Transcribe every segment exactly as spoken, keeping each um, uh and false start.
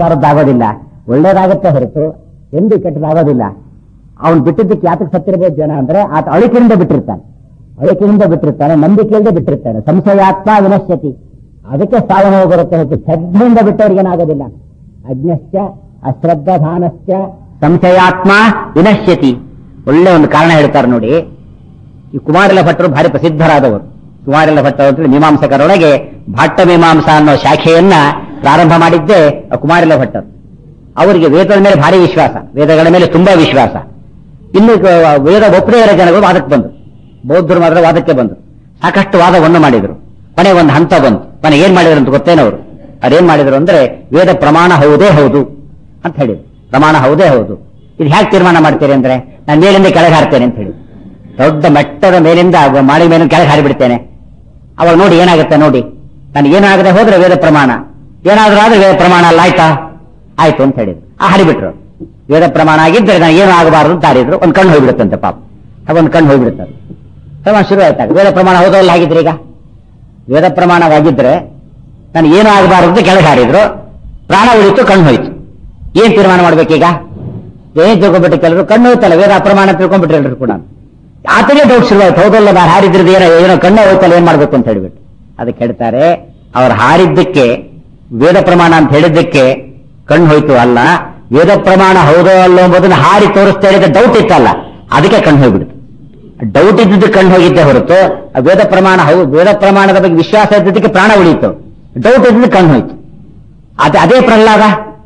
ಆಗಬಾರದ್ದಾಗೋದಿಲ್ಲ, ಒಳ್ಳೇದಾಗುತ್ತೆ ಹೊರತು ಎಂದು ಕೆಟ್ಟದಾಗೋದಿಲ್ಲ. ಅವನು ಬಿಟ್ಟಿದ್ದಕ್ಕೆ ಯಾತಕ್ಕೆ ಸತ್ತಿರಬಹುದು ಜನ ಅಂದ್ರೆ ಆತ ಅಳಿಕೆಯಿಂದ ಬಿಟ್ಟಿರ್ತಾನೆ, ಅಳಿಕೆಯಿಂದ ಬಿಟ್ಟಿರ್ತಾನೆ, ನಂಬಿಕೆಯಿಂದ ಬಿಟ್ಟಿರ್ತಾನೆ. ಸಂಶಯಾತ್ಮ ವಿನಶ್ಯತಿ, ಅದಕ್ಕೆ ಸಾಧನೆ ಬರುತ್ತೆ ಹೊರತು ಶ್ರದ್ಧೆಯಿಂದ ಬಿಟ್ಟವರಿಗೇನಾಗೋದಿಲ್ಲ. ಅಜ್ಞಶ್ಚ ಅಶ್ರದ್ಧಾನಶ್ಚ ಸಂಶಯಾತ್ಮ ವಿನಶ್ಯತಿ. ಒಳ್ಳೆ ಒಂದು ಕಾರಣ ಹೇಳ್ತಾರೆ ನೋಡಿ. ಈ ಕುಮಾರಿಲ ಭಟ್ಟರು ಭಾರಿ ಪ್ರಸಿದ್ಧರಾದವರು. ಕುಮಾರಿಲ ಭಟ್ಟರು ಅಂತ ಮೀಮಾಂಸಕರೊಳಗೆ ಭಾಟ್ಟ ಮೀಮಾಂಸಾ ಅನ್ನೋ ಶಾಖೆಯನ್ನ ಪ್ರಾರಂಭ ಮಾಡಿದ್ದೇ ಕುಮಾರಿಲ ಭಟ್ಟರು. ಅವರಿಗೆ ವೇದದ ಮೇಲೆ ಭಾರಿ ವಿಶ್ವಾಸ, ವೇದಗಳ ಮೇಲೆ ತುಂಬಾ ವಿಶ್ವಾಸ. ಇನ್ನು ವೇದ ಒಪ್ಪದೇ ಇರೋ ಜನಗಳು ವಾದಕ್ಕೆ ಬಂದರು, ಬೌದ್ಧರು ಮಾತ್ರ ವಾದಕ್ಕೆ ಬಂದರು. ಸಾಕಷ್ಟು ವಾದವನ್ನು ಮಾಡಿದ್ರು. ಕೊನೆ ಒಂದು ಹಂತ ಬಂತು. ಕೊನೆ ಏನ್ ಮಾಡಿದ್ರು ಅಂತ ಗೊತ್ತೇನವರು? ಅದೇನ್ ಮಾಡಿದ್ರು ಅಂದ್ರೆ ವೇದ ಪ್ರಮಾಣ ಹೌದೇ ಹೌದು ಅಂತ ಹೇಳಿದ್ರು. ಪ್ರಮಾಣ ಹೌದೇ ಹೌದು. ಇದು ಹೇಗೆ ತೀರ್ಮಾನ ಮಾಡ್ತೀರಿ ಅಂದ್ರೆ ನಾನು ಮೇಲಿಂದ ಕೆಳಗೆ ಹಾರ್ತೇನೆ ಅಂತ ಹೇಳಿ, ದೊಡ್ಡ ಮೆಟ್ಟದ ಮೇಲಿಂದ ಮಾಡಿ ಮೇಲೆ ಕೆಳಗೆ ಹಾರಿಬಿಡ್ತೇನೆ. ಅವಾಗ ನೋಡಿ ಏನಾಗುತ್ತೆ ನೋಡಿ, ನಾನು ಏನಾಗದೆ ಹೋದ್ರೆ ವೇದ ಪ್ರಮಾಣ, ಏನಾದ್ರೂ ಆದ್ರೆ ವೇದ ಪ್ರಮಾಣ ಅಲ್ಲ, ಆಯ್ತಾ? ಆಯ್ತು ಅಂತ ಹೇಳಿದ್ರು. ಆ ಹಾರಿಬಿಟ್ರು. ವೇದ ಪ್ರಮಾಣ ಆಗಿದ್ದರೆ ನಾನು ಏನು ಆಗಬಾರದು ಅಂತ ಹಾರಿದ್ರು. ಒಂದು ಕಣ್ಣು ಹೋಗ್ಬಿಡುತ್ತಂತೆ ಪಾಪ, ಒಂದು ಕಣ್ಣು ಹೋಗ್ಬಿಡುತ್ತದೆ. ಪ್ರಮಾಣ ಶುರು ಆಯ್ತಾಗ ವೇದ ಪ್ರಮಾಣ ಹೋದಲ್ಲ ಆಗಿದ್ರೆ, ಈಗ ವೇದ ಪ್ರಮಾಣವಾಗಿದ್ರೆ ನಾನು ಏನು ಆಗಬಾರದು ಅಂತ ಕೆಳಗೆ ಹಾರಿದ್ರು, ಪ್ರಾಣ ಉಳಿತು, ಕಣ್ಣು ಹೋಯ್ತು. ಏನ್ ತೀರ್ಮಾನ ಮಾಡ್ಬೇಕೀಗ? ಏನ್ ತಿಳ್ಕೊಂಡ್ಬಿಟ್ಟು ಕೆಲವರು ಕಣ್ಣು ಹೋಯ್ತಲ್ಲ, ವೇದ ಅಪ್ರಮಾಣ ತಿಳ್ಕೊಂಡ್ಬಿಟ್ರೆ ಎಲ್ಲರೂ ಕೂಡ. ಆತನೇ ಡೌಟ್ ಶುರುವಾಯ್ತು, ಹೌದಲ್ಲ ನಾನು ಹಾರಿದ್ರದ್ದು ಏನೋ ಏನೋ ಕಣ್ಣು ಹೋಯ್ತಲ್ಲ, ಏನ್ ಮಾಡ್ಬೇಕು ಅಂತ ಹೇಳ್ಬಿಟ್ಟು. ಅದಕ್ಕೆ ಹೇಳ್ತಾರೆ, ಅವ್ರು ಹಾರಿದ್ದಕ್ಕೆ ವೇದ ಪ್ರಮಾಣ ಅಂತ ಹೇಳಿದ್ದಕ್ಕೆ ಕಣ್ಣು ಹೋಯ್ತು ಅಲ್ಲ, ವೇದ ಪ್ರಮಾಣ ಹೌದೋ ಅಲ್ಲೋ ಎಂಬುದನ್ನು ಹಾರಿ ತೋರಿಸ್ತಾ ಇರೋದು ಡೌಟ್ ಇತ್ತಲ್ಲ, ಅದಕ್ಕೆ ಕಣ್ಣು ಹೋಗ್ಬಿಡ್ತು. ಡೌಟ್ ಇದ್ದದ್ದು ಕಣ್ಣು ಹೋಗಿದ್ದೆ ಹೊರತು ವೇದ ಪ್ರಮಾಣ ಹೌದು, ವೇದ ಪ್ರಮಾಣದ ಬಗ್ಗೆ ವಿಶ್ವಾಸ ಇದ್ದದಕ್ಕೆ ಪ್ರಾಣ ಉಳಿಯಿತು. ಡೌಟ್ ಇದ್ದದ್ದು ಕಣ್ಣು ಹೋಯ್ತು. ಅದೇ ಅದೇ ಪ್ರಹ್ಲಾದ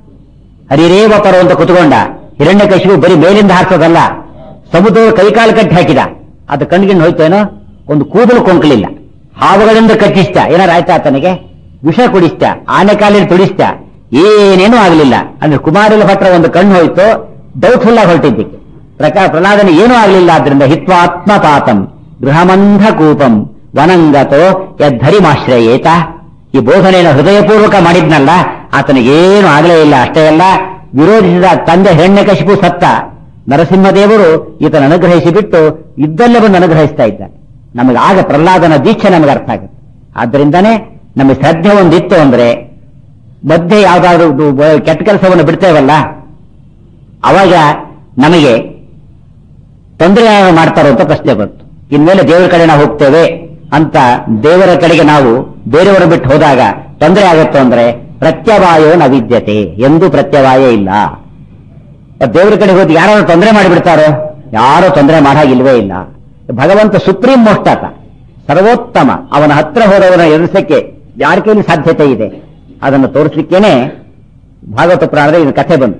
ಹರಿರೇವ ಪರೋ ಅಂತ ಕುತ್ಕೊಂಡ. ಹಿರಣ್ಯಕಶಿಪು ಬರೀ ಮೇಲಿಂದ ಹಾರಿಸೋದಲ್ಲ, ಸಮುದ್ರ ಕೈಕಾಲು ಕಟ್ಟಿ ಹಾಕಿದ. ಅದು ಕಣ್ಣಿಗೆ ಹೋಯ್ತೇನೋ, ಒಂದು ಕೂದಲು ಕೊಂಕಲಿಲ್ಲ. ಹಾವುಗಳಿಂದ ಕಚ್ಚಿಸ್ತ, ಏನಾರು ಆಯ್ತಾ ತನಗೆ? ವಿಷ ಕುಡಿಸ್ತ, ಆನೆ ಕಾಲಿನ ತುಡಿಸ್ತ, ಏನೇನೂ ಆಗಲಿಲ್ಲ. ಅಂದ್ರೆ ಕುಮಾರಿಲ ಭಟ್ರ ಒಂದು ಕಣ್ಣು ಹೋಯ್ತು, ಡೌಟ್ಫುಲ್ ಆಗಿ ಹೊರಟಿದ್ದಕ್ಕೆ. ಪ್ರಕಾರ ಪ್ರಹ್ಲಾದನ ಏನೂ ಆಗಲಿಲ್ಲ. ಆದ್ರಿಂದ ಹಿತ್ವಾತ್ಮಪಾತಂ ಗೃಹಮಂಧ ಕೂಪಂ ವನಂಗತೋ ಯದ್ಧರಿಮಾಶ್ರಯೇತ. ಈ ಬೋಧನೆಯನ್ನು ಹೃದಯಪೂರ್ವಕ ಮಾಡಿದ್ನಲ್ಲ, ಆತನಿಗೇನು ಆಗಲೇ ಇಲ್ಲ. ಅಷ್ಟೇ ಅಲ್ಲ, ವಿರೋಧಿಸಿದ ತಂದೆ ಹಿರಣ್ಯಕಶಿಪು ಸತ್ತ. ನರಸಿಂಹದೇವರು ಈತನ ಅನುಗ್ರಹಿಸಿ ಬಿಟ್ಟು ಇದ್ದಲ್ಲೇ ಬಂದು ಅನುಗ್ರಹಿಸ್ತಾ ಇದ್ದ. ನಮಗೆ ಆಗ ಪ್ರಹ್ಲಾದನ ದೀಕ್ಷೆ ನಮಗೆ ಅರ್ಥ ಆಗುತ್ತೆ. ಆದ್ದರಿಂದಾನೇ ನಮಗೆ ಶ್ರದ್ಧೆ ಒಂದಿತ್ತು ಅಂದ್ರೆ ಮಧ್ಯೆ ಯಾವ್ದಾದ್ರು ಕೆಟ್ಟ ಕೆಲಸವನ್ನು ಬಿಡ್ತೇವಲ್ಲ, ಅವಾಗ ನಮಗೆ ತೊಂದರೆ ಮಾಡ್ತಾರೋ ಅಂತ ಪ್ರಶ್ನೆ ಬಂತು. ಇನ್ಮೇಲೆ ದೇವರ ಕಡೆ ನಾವು ಹೋಗ್ತೇವೆ ಅಂತ ದೇವರ ಕಡೆಗೆ ನಾವು ಬೇರೆಯವರು ಬಿಟ್ಟು ಹೋದಾಗ ತೊಂದರೆ ಆಗುತ್ತೋ ಅಂದ್ರೆ ಪ್ರತ್ಯವಾಯೋ ನವಿದ್ಯತೆ, ಎಂದೂ ಪ್ರತ್ಯವಾಯ ಇಲ್ಲ. ದೇವರ ಕಡೆ ಹೋಗಿ ಯಾರು ತೊಂದರೆ ಮಾಡಿಬಿಡ್ತಾರೋ? ಯಾರೋ ತೊಂದರೆ ಮಾಡಾಗಿಲ್ವೇ ಇಲ್ಲ. ಭಗವಂತ ಸುಪ್ರೀಂ ಮೋಸ್ಟ್ ಆತ, ಸರ್ವೋತ್ತಮ. ಅವನ ಹತ್ರ ಹೋದವನ ಎದುರಿಸಕ್ಕೆ ಯಾರ ಕೈಲಿ ಸಾಧ್ಯತೆ ಇದೆ? ಅದನ್ನು ತೋರಿಸಲಿಕ್ಕೇನೆ ಭಾಗವತ ಪುರಾಣದ ಇದು ಕಥೆ ಬಂತು.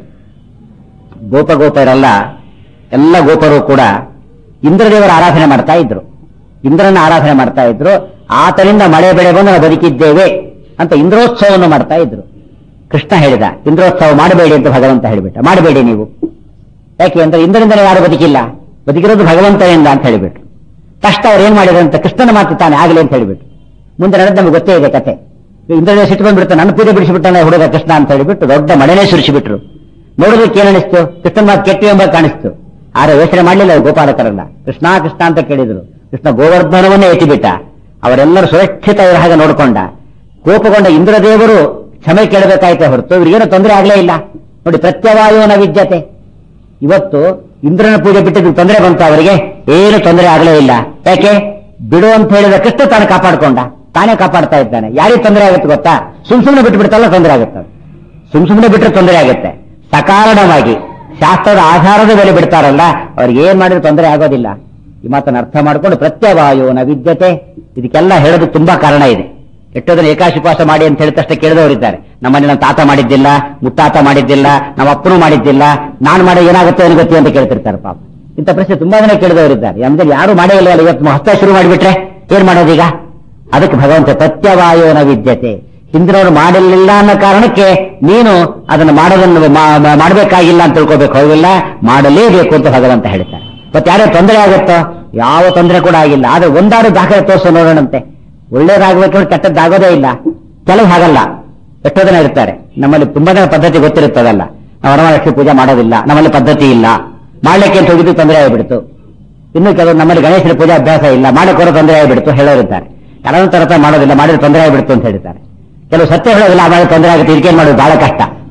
ಗೋಪ ಗೋಪರೆಲ್ಲ ಎಲ್ಲ ಗೋಪರು ಕೂಡ ಇಂದ್ರದೇವರ ಆರಾಧನೆ ಮಾಡ್ತಾ ಇದ್ರು. ಇಂದ್ರನ ಆರಾಧನೆ ಮಾಡ್ತಾ ಇದ್ರು. ಆತನಿಂದ ಮಳೆ ಬೆಳೆ ಬಂದು ನಾವು ಬದುಕಿದ್ದೇವೆ ಅಂತ ಇಂದ್ರೋತ್ಸವವನ್ನು ಮಾಡ್ತಾ ಇದ್ರು. ಕೃಷ್ಣ ಹೇಳಿದ, ಇಂದ್ರೋತ್ಸವ ಮಾಡಬೇಡಿ ಅಂತ ಭಗವಂತ ಹೇಳಿಬಿಟ್ಟ. ಮಾಡಬೇಡಿ ನೀವು, ಯಾಕೆ ಅಂದ್ರೆ ಇಂದ್ರನಿಂದಲೇ ಯಾರು ಬದುಕಿಲ್ಲ, ಬದುಕಿರೋದು ಭಗವಂತನಿಂದ ಅಂತ ಹೇಳಿಬಿಟ್ರು. ಕಷ್ಟ ಅವ್ರು ಏನ್ ಮಾಡಿದ್ರು ಅಂತ ಕೃಷ್ಣನ ಮಾತು ತಾನೆ ಆಗಲಿ ಅಂತ ಹೇಳಿಬಿಟ್ಟು. ಮುಂದೆ ನಡೆದ ನಮ್ಗೆ ಗೊತ್ತೇ ಇದೆ ಕತೆ. ಇಂದ್ರನೇ ಸಿಟ್ಟು ಬಂದ್ಬಿಡ್ತಾನೆ, ನನ್ನ ಪೂಜೆ ಬಿಡಿಸಿಬಿಟ್ಟಾನೆ ಹುಡುಗ ಕೃಷ್ಣ ಅಂತ ಹೇಳಿಬಿಟ್ಟು ದೊಡ್ಡ ಮಳೆನೇ ಸುರಿಸಿಬಿಟ್ರು. ನೋಡೋದಕ್ಕೆ ಏನನಿಸ್ತು? ಕೃಷ್ಣನ ಮಾತು ಕೆಟ್ಟಿ ಎಂಬ ಕಾಣಿಸ್ತು. ಆದ್ರೆ ಯೋಚನೆ ಮಾಡಲಿಲ್ಲ ಗೋಪಾಲಕರಲ್ಲ. ಕೃಷ್ಣ ಕೃಷ್ಣ ಅಂತ ಕೇಳಿದ್ರು. ಕೃಷ್ಣ ಗೋವರ್ಧನವನ್ನೇ ಎತ್ತಿಬಿಟ್ಟ. ಅವರೆಲ್ಲರೂ ಸುರಕ್ಷಿತ ಇರೋ ಹಾಗೆ ನೋಡಿಕೊಂಡ. ಕೋಪಗೊಂಡ ಇಂದ್ರದೇವರು ಕ್ಷಮೆ ಕೇಳಬೇಕಾಯ್ತೆ ಹೊರತು ಇವ್ರಿಗೇನು ತೊಂದರೆ ಆಗಲೇ ಇಲ್ಲ. ನೋಡಿ, ಪ್ರತ್ಯವಾಯೋನ ವಿದ್ಯತೆ. ಇವತ್ತು ಇಂದ್ರನ ಪೂಜೆ ಬಿಟ್ಟಿದ್ದು ತೊಂದರೆ ಬಂತು, ಅವರಿಗೆ ಏನು ತೊಂದರೆ ಆಗಲೇ ಇಲ್ಲ. ಯಾಕೆ? ಬಿಡು ಅಂತ ಹೇಳಿದ ಕೃಷ್ಣ ತಾನು ಕಾಪಾಡ್ಕೊಂಡ, ತಾನೇ ಕಾಪಾಡ್ತಾ ಇದ್ದಾನೆ. ಯಾರಿಗೆ ತೊಂದರೆ ಆಗುತ್ತೆ ಗೊತ್ತಾ? ಸುಮ್ ಸುಮ್ಮನೆ ಬಿಟ್ಟು ಬಿಡ್ತಲ್ಲ ತೊಂದರೆ ಆಗುತ್ತೆ. ಸುಮ್ ಸುಮ್ಮನೆ ಬಿಟ್ಟರೆ ತೊಂದರೆ ಆಗುತ್ತೆ. ಸಕಾರಣವಾಗಿ ಶಾಸ್ತ್ರದ ಆಧಾರದ ಮೇಲೆ ಬಿಡ್ತಾರಲ್ಲ, ಅವ್ರಿಗೆ ಏನ್ ಮಾಡಿದ್ರೆ ತೊಂದರೆ ಆಗೋದಿಲ್ಲ. ಈ ಮಾತನ್ನು ಅರ್ಥ ಮಾಡಿಕೊಂಡು ಪ್ರತ್ಯವಾಯೋನ ವಿದ್ಯತೆ. ಇದಕ್ಕೆಲ್ಲ ಹೇಳೋದು ತುಂಬಾ ಕಾರಣ ಇದೆ. ಎಷ್ಟೋದನ್ನ ಏಕಾಶಿಪಾಸ ಮಾಡಿ ಅಂತ ಹೇಳಿದ ತಕ್ಷಣ ಕೇಳಿದವರಿದ್ದಾರೆ. ನಮ್ಮಲ್ಲಿ ನಮ್ಮ ತಾತ ಮಾಡಿದ್ದಿಲ್ಲ, ಮುತ್ತಾತ ಮಾಡಿದ್ದಿಲ್ಲ, ನಮ್ಮ ಅಪ್ಪನೂ ಮಾಡಿದ್ದಿಲ್ಲ, ನಾನು ಮಾಡೋ ಏನಾಗುತ್ತೆ ಏನು ಗೊತ್ತಿ ಅಂತ ಕೇಳ್ತಿರ್ತಾರೆ ಪಾಪ. ಇಂಥ ಪ್ರಶ್ನೆ ತುಂಬಾ ಜನ ಕೇಳಿದವರಿದ್ದಾರೆ. ಅಂದ್ರೆ ಯಾರು ಮಾಡೇ ಇಲ್ಲ, ಇವತ್ತು ಹಸ್ತ ಶುರು ಮಾಡಿಬಿಟ್ರೆ ಏನ್ ಮಾಡೋದೀಗ? ಅದಕ್ಕೆ ಭಗವಂತ ಪ್ರತ್ಯವಾಯೋನ ವಿದ್ಯತೆ. ಹಿಂದಿನವರು ಮಾಡಲಿಲ್ಲ ಅನ್ನೋ ಕಾರಣಕ್ಕೆ ನೀನು ಅದನ್ನು ಮಾಡೋದನ್ನು ಮಾಡಬೇಕಾಗಿಲ್ಲ ಅಂತ ತಿಳ್ಕೋಬೇಕು. ಹೋಗಿಲ್ಲ, ಮಾಡಲೇಬೇಕು ಅಂತ ಭಗವಂತ ಹೇಳ್ತಾರೆ. ಮತ್ತೆ ಯಾರೋ ತೊಂದರೆ ಆಗುತ್ತೋ? ಯಾವ ತೊಂದರೆ ಕೂಡ ಆಗಿಲ್ಲ. ಆದ್ರೆ ಒಂದಾರು ದಾಖಲೆ ತೋರಿಸೋ ನೋಡೋಣಂತೆ. ಒಳ್ಳೇದಾಗಬೇಕು, ಕೆಟ್ಟದ್ದಾಗೋದೇ ಇಲ್ಲ. ಕೆಲವು ಹಾಗಲ್ಲ, ಎಷ್ಟೋ ಜನ ಇರ್ತಾರೆ. ನಮ್ಮಲ್ಲಿ ತುಂಬಾ ಜನ ಪದ್ಧತಿ ಗೊತ್ತಿರುತ್ತದಲ್ಲ. ನಾವು ವರಮಹಾಲಕ್ಷ್ಮಿ ಪೂಜೆ ಮಾಡೋದಿಲ್ಲ, ನಮ್ಮಲ್ಲಿ ಪದ್ಧತಿ ಇಲ್ಲ, ಮಾಡ್ಲಿಕ್ಕೆ ಅಂತ ಹೋಗಿದ್ದು ತೊಂದರೆ ಆಗಿಬಿಡ್ತು. ಇನ್ನು ಕೆಲವರು ನಮ್ಮಲ್ಲಿ ಗಣೇಶನ ಪೂಜೆ ಅಭ್ಯಾಸ ಇಲ್ಲ, ಮಾಡಕ್ಕೆ ತೊಂದರೆ ಆಗಿಬಿಡ್ತು ಹೇಳೋರಿದ್ದಾರೆ. ಕೆಲವೊಂದು ತರತ ಮಾಡೋದಿಲ್ಲ, ಮಾಡಿದ್ರೆ ತೊಂದರೆ ಆಗಿಬಿಡ್ತು ಅಂತ ಹೇಳ್ತಾರೆ. ಕೆಲವು ಸತ್ಯ ಹೇಳೋದಿಲ್ಲ, ಮಾಡಿ ತೊಂದರೆ ಆಗುತ್ತೆ, ಇದಕ್ಕೇನು ಮಾಡೋದು ಬಹಳ ಕಷ್ಟ.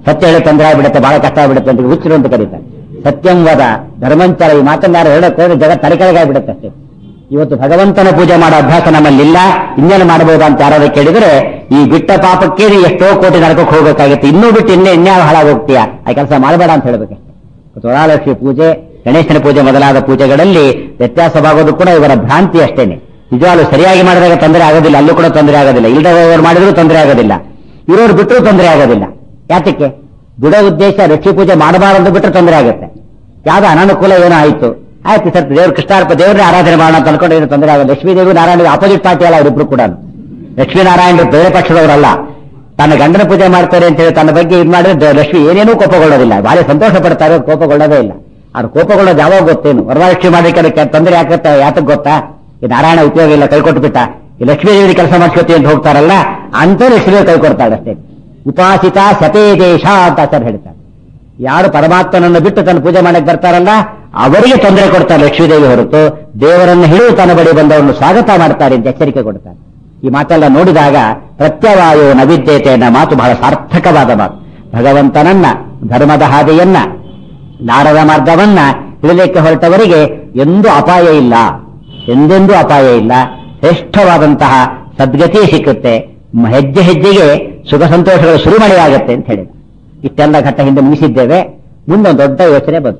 ಸತ್ಯ ಹೇಳಿ ತೊಂದರೆ ಆಗ್ಬಿಡುತ್ತೆ, ಬಹಳ ಕಷ್ಟ ಆಗ್ಬಿಡುತ್ತೆ ಅಂತ ಹುಚ್ಚರು ಅಂತ ಕರೀತಾರೆ. ಸತ್ಯಂ ವದ ಧರ್ಮಂಚರ, ಈ ಮಾತನ್ನ ಯಾರು ಹೇಳಕ್ಕೆ ಹೋದ್ರೆ ಜಗತ್ ತಲೆಕೆಳಗಾಗ್ಬಿಡುತ್ತೆ ಅಷ್ಟೇ. ಇವತ್ತು ಭಗವಂತನ ಪೂಜೆ ಮಾಡೋ ಅಭ್ಯಾಸ ನಮ್ಮಲ್ಲಿಲ್ಲ, ಇನ್ನೇನು ಮಾಡಬಹುದಾ ಅಂತ ಯಾರಾದ್ರೂ ಕೇಳಿದ್ರೆ ಈ ಬಿಟ್ಟ ಪಾಪಕ್ಕೆ ಎಷ್ಟೋ ಕೋಟಿ ನರಕಕ್ಕೆ ಹೋಗಬೇಕಾಗಿತ್ತು, ಇನ್ನೂ ಬಿಟ್ಟು ಇನ್ನೇ ಇನ್ಯಾವ ಹಾಳಾಗೋಗ್ತೀಯಾ, ಆ ಕೆಲಸ ಮಾಡಬೇಡ ಅಂತ ಹೇಳ್ಬೇಕಷ್ಟೇ. ವರಲಕ್ಷ್ಮಿ ಪೂಜೆ, ಗಣೇಶನ ಪೂಜೆ ಮೊದಲಾದ ಪೂಜೆಗಳಲ್ಲಿ ವ್ಯತ್ಯಾಸವಾಗೋದು ಕೂಡ ಇವರ ಭ್ರಾಂತಿ ಅಷ್ಟೇನೆ. ನಿಜವಾಗ್ಲೂ ಸರಿಯಾಗಿ ಮಾಡಿದಾಗ ತೊಂದರೆ ಆಗೋದಿಲ್ಲ, ಅಲ್ಲೂ ಕೂಡ ತೊಂದರೆ ಆಗೋದಿಲ್ಲ, ಇಲ್ಲದವರು ಮಾಡಿದ್ರು ತೊಂದರೆ ಆಗೋದಿಲ್ಲ, ಇರೋರು ಬಿಟ್ಟರು ತೊಂದರೆ ಆಗೋದಿಲ್ಲ. ಯಾತಕ್ಕೆ? ಬಿಡೋ ಉದ್ದೇಶ ಲಕ್ಷ್ಮೀ ಪೂಜೆ ಮಾಡಬಾರದು ಬಿಟ್ಟರೆ ತೊಂದರೆ ಆಗುತ್ತೆ. ಯಾವ್ದು ಅನಾನುಕೂಲ ಏನೋ ಆಯ್ತು, ಆಯ್ತು ಸರ್ ದೇವ್ರ ಕೃಷ್ಣಾರ್ಪ ದೇವ್ರನ್ನೇ ಆರಾಧನೆ ಮಾಡೋಣ ಅಂತ ಅನ್ಕೊಂಡು ಏನು ತೊಂದರೆ ಆಗೋದು. ಲಕ್ಷ್ಮೀ ದೇವಿ ನಾರಾಯಣ ಆಪೋಸಿಟ್ ಪಾರ್ಟಿ ಅಲ್ಲ ಅವರಿಬ್ರು ಕೂಡ. ಲಕ್ಷ್ಮೀನಾರಾಯಣರು ಬೇರೆ ಪಕ್ಷದವರಲ್ಲ. ತನ್ನ ಗಂಡನ ಪೂಜೆ ಮಾಡ್ತಾರೆ ಅಂತ ಹೇಳಿ ತನ್ನ ಬಗ್ಗೆ ಇದು ಮಾಡಿದ್ರೆ ಲಕ್ಷ್ಮಿ ಏನೇನೂ ಕೋಪಗೊಳ್ಳೋದಿಲ್ಲ, ಭಾರಿ ಸಂತೋಷ ಪಡ್ತಾರೆ, ಕೋಪಗೊಳ್ಳೋದೇ ಇಲ್ಲ. ಅವ್ರು ಕೋಪಗೊಳ್ಳೋದು ಯಾವಾಗ ಗೊತ್ತೇನು? ವರಲಕ್ಷ್ಮಿ ಮಾಡಲಿಕ್ಕೆ ತೊಂದರೆ ಯಾಕತ್ತ ಯಾತಕ್ಕೆ ಗೊತ್ತಾ? ಈ ನಾರಾಯಣ ಉಪಯೋಗ ಇಲ್ಲ, ಕೈಕೊಟ್ಟು ಬಿಟ್ಟ, ಈ ಲಕ್ಷ್ಮೀ ದೇವಿ ಕೆಲಸ ಮಾಡ್ಕೋತೀವಿ ಅಂತ ಹೋಗ್ತಾರಲ್ಲ ಅಂತ ಲಕ್ಷ್ಮೀ ಕೈ ಕೊಡ್ತಾಳೆ ಅಷ್ಟೇ. ಉಪಾಸಿತ ಸತೇ ದೇಶ ಅಂತ ಸರ್ ಹೇಳ್ತಾರೆ. ಯಾರು ಪರಮಾತ್ಮನನ್ನು ಬಿಟ್ಟು ತನ್ನ ಪೂಜೆ ಮಾಡಕ್ಕೆ ಬರ್ತಾರಲ್ಲ ಅವರಿಗೆ ತೊಂದರೆ ಕೊಡ್ತಾರೆ ಲಕ್ಷ್ಮೀದೇವಿ ಹೊರತು ದೇವರನ್ನು ಹಿಡಿದು ತನ್ನ ಬಳಿ ಬಂದವರನ್ನು ಸ್ವಾಗತ ಮಾಡ್ತಾರೆ ಅಂತ ಎಚ್ಚರಿಕೆ ಕೊಡ್ತಾರೆ. ಈ ಮಾತೆಲ್ಲ ನೋಡಿದಾಗ ಪ್ರತ್ಯವಾಯೋ ನವಿದ್ಯತೆ ಅನ್ನೋ ಮಾತು ಬಹಳ ಸಾರ್ಥಕವಾದ ಮಾತು. ಭಗವಂತನನ್ನ, ಧರ್ಮದ ಹಾದಿಯನ್ನ, ನಾರದ ಮಾರ್ಗವನ್ನ ಹಿಡಿಲಿಕ್ಕೆ ಹೊರಟವರಿಗೆ ಎಂದೂ ಅಪಾಯ ಇಲ್ಲ, ಎಂದೆಂದೂ ಅಪಾಯ ಇಲ್ಲ. ಶ್ರೇಷ್ಠವಾದಂತಹ ಸದ್ಗತಿ ಸಿಕ್ಕುತ್ತೆ, ಹೆಜ್ಜೆ ಹೆಜ್ಜೆಗೆ ಸುಖ ಸಂತೋಷಗಳು ಸುರಿಮಳೆಯಾಗುತ್ತೆ ಅಂತ ಹೇಳಿದ. ಇಷ್ಟೆಲ್ಲ ಘಟ್ಟ ಹಿಂದೆ ಮುಗಿಸಿದ್ದೇವೆ. ಮುಂದೊಂದು ದೊಡ್ಡ ಯೋಚನೆ ಬಂತು.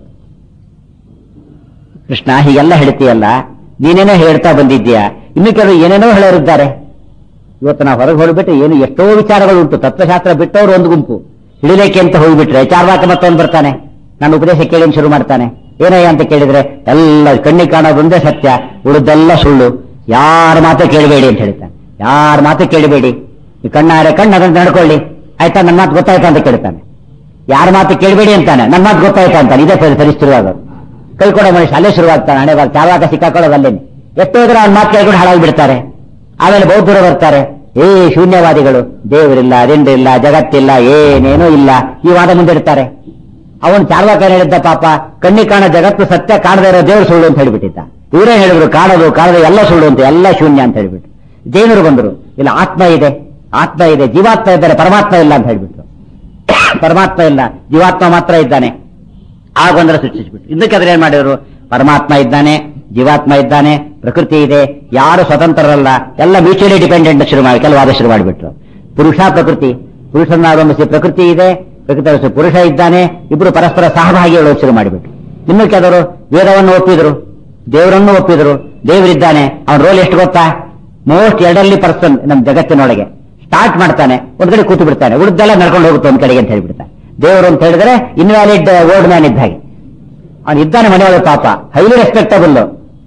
ಕೃಷ್ಣ ಹೀಗೆಲ್ಲ ಹೇಳ್ತೀಯಲ್ಲ, ನೀನೇನೋ ಹೇಳ್ತಾ ಬಂದಿದ್ದೀಯಾ, ಇನ್ನು ಕೆಲವರು ಏನೇನೋ ಹೇಳೋರಿದ್ದಾರೆ. ಇವತ್ತು ನಾವು ಹೊರಗೆ ಹೋಗ್ಬಿಟ್ಟು ಏನು ಎಷ್ಟೋ ವಿಚಾರಗಳು ಉಂಟು. ತತ್ವಶಾಸ್ತ್ರ ಬಿಟ್ಟವರು ಒಂದು ಗುಂಪು, ಹಿಡಿಲೇಕೆ ಅಂತ ಹೋಗ್ಬಿಟ್ರೆ ಚಾರ್ವಾಕ ಮತ್ತೊಂದು ಬರ್ತಾನೆ, ನಾನು ಉಪದೇಶ ಕೇಳಿ ಶುರು ಮಾಡ್ತಾನೆ. ಏನಯ್ಯ ಅಂತ ಕೇಳಿದ್ರೆ ಎಲ್ಲ ಕಣ್ಣಿಗೆ ಕಾಣೋದೊಂದೇ ಸತ್ಯ, ಉಳಿದೆಲ್ಲ ಸುಳ್ಳು, ಯಾರ ಮಾತು ಕೇಳಬೇಡಿ ಅಂತ ಹೇಳ್ತಾನೆ. ಯಾರ ಮಾತು ಕೇಳಬೇಡಿ, ಈ ಕಣ್ಣಾರೆ ಕಣ್ಣು ಅದನ್ನು ನಡ್ಕೊಳ್ಳಿ, ಆಯ್ತಾ ನನ್ನ ಮಾತು ಗೊತ್ತಾಯ್ತಾ ಅಂತ ಕೇಳ್ತಾನೆ. ಯಾರ ಮಾತು ಕೇಳಬೇಡಿ ಅಂತಾನೆ, ನನ್ನ ಮಾತು ಗೊತ್ತಾಯ್ತಾ ಅಂತಾನೆ. ಇದೇ ಸರಿ ಶುರುವಾಗೋದು. ಕೈ ಕೊಡೋ ಮನುಷ್ಯ ಅಲ್ಲೇ ಶುರುವಾಗ್ತಾನೆ. ಹಣೆ ಬಾರ್ ಚಾರ್ವಾಕ ಸಿಕ್ಕಾಕೊಳ್ಳೋದು ಅಲ್ಲೇನೆ. ಎಷ್ಟೋ ಇದ್ರೆ ಅವ್ನ ಮಾತು ಕೇಳ್ಕೊಂಡು ಹಾಳಾಗಿ ಬಿಡ್ತಾರೆ. ಆಮೇಲೆ ಬೌದ್ಧರು ಬರ್ತಾರೆ, ಏ ಶೂನ್ಯವಾದಿಗಳು, ದೇವರಿಲ್ಲ, ದಿಂಡಿಲ್ಲ, ಜಗತ್ತಿಲ್ಲ, ಏನೇನೂ ಇಲ್ಲ, ಈ ವಾದ ಮುಂದಿಡ್ತಾರೆ. ಅವನು ಚಾರ್ವಾಕ ಹೇಳಿದ್ದ ಪಾಪ, ಕಣ್ಣಿ ಕಾಣ ಜಗತ್ತು ಸತ್ಯ, ಕಾಣದೇ ಇರೋ ದೇವರು ಸುಳ್ಳು ಅಂತ ಹೇಳಿಬಿಟ್ಟಿದ್ದ. ಇವರೇ ಹೇಳಿದ್ರು ಕಾಣೋದು ಕಾಣೋದು ಎಲ್ಲ ಸುಳ್ಳು ಅಂತ, ಎಲ್ಲ ಶೂನ್ಯ ಅಂತ ಹೇಳ್ಬಿಟ್ಟು. ಜೈನರು ಬಂದರು, ಇಲ್ಲ ಆತ್ಮ ಇದೆ, ಆತ್ಮ ಇದೆ, ಜೀವಾತ್ಮ ಇದ್ದಾರೆ, ಪರಮಾತ್ಮ ಇಲ್ಲ ಅಂತ ಹೇಳ್ಬಿಟ್ರು. ಪರಮಾತ್ಮ ಇಲ್ಲ, ಜೀವಾತ್ಮ ಮಾತ್ರ ಇದ್ದಾನೆ. ಆ ಗೊಂದಲ ಸೃಷ್ಟಿಸ್ಬಿಟ್ರು. ಇದಕ್ಕಾದ್ರೆ ಏನ್ ಮಾಡಿದ್ರು? ಪರಮಾತ್ಮ ಇದ್ದಾನೆ, ಜೀವಾತ್ಮ ಇದ್ದಾನೆ, ಪ್ರಕೃತಿ ಇದೆ, ಯಾರು ಸ್ವತಂತ್ರರಲ್ಲ, ಎಲ್ಲ ಮ್ಯೂಚುವಲಿ ಡಿಪೆಂಡೆಂಟ್ ಶುರು ಮಾಡಿ ಕೆಲವಾದ ಶುರು ಮಾಡಿಬಿಟ್ರು. ಪುರುಷ ಪ್ರಕೃತಿ, ಪುರುಷನಾರಂಭಿಸಿ ಪ್ರಕೃತಿ ಇದೆ, ಪ್ರಕೃತಿ ಪುರುಷ ಇದ್ದಾನೆ, ಇಬ್ಬರು ಪರಸ್ಪರ ಸಹಭಾಗಿ ಹೇಳೋದು ಶುರು ಮಾಡಿಬಿಟ್ರು. ಇನ್ನು ಕೆಲವರು ವೇದವನ್ನು ಒಪ್ಪಿದ್ರು, ದೇವರನ್ನು ಒಪ್ಪಿದ್ರು, ದೇವರಿದ್ದಾನೆ. ಅವನ ರೋಲ್ ಎಷ್ಟು ಗೊತ್ತಾ? ಮೋಸ್ಟ್ ಎಲ್ಡರ್ಲಿ ಪರ್ಸನ್ ನಮ್ಮ ಜಗತ್ತಿನೊಳಗೆ. ಸ್ಟಾರ್ಟ್ ಮಾಡ್ತಾನೆ, ಒಂದ್ ಕಡೆ ಕೂತು ಬಿಡ್ತಾನೆ, ಉಳಿದೆಲ್ಲ ನಡ್ಕೊಂಡು ಹೋಗುತ್ತೆ ಒಂದ್ ಕಡೆಗೆ ಅಂತ ಹೇಳ್ಬಿಡ್ತಾನೆ. ದೇವರು ಅಂತ ಹೇಳಿದ್ರೆ ಇನ್ವ್ಯಾಲಿಡ್ ವರ್ಡ್ ಮ್ಯಾನ್ ಇದ್ದ ಹಾಗೆ. ಅವನು ಇದ್ದಾನೆ ಮನೆಯೊಳಗೆ ಪಾಪ, ಹೈಲಿ ರೆಸ್ಪೆಕ್ಟಬಲ್,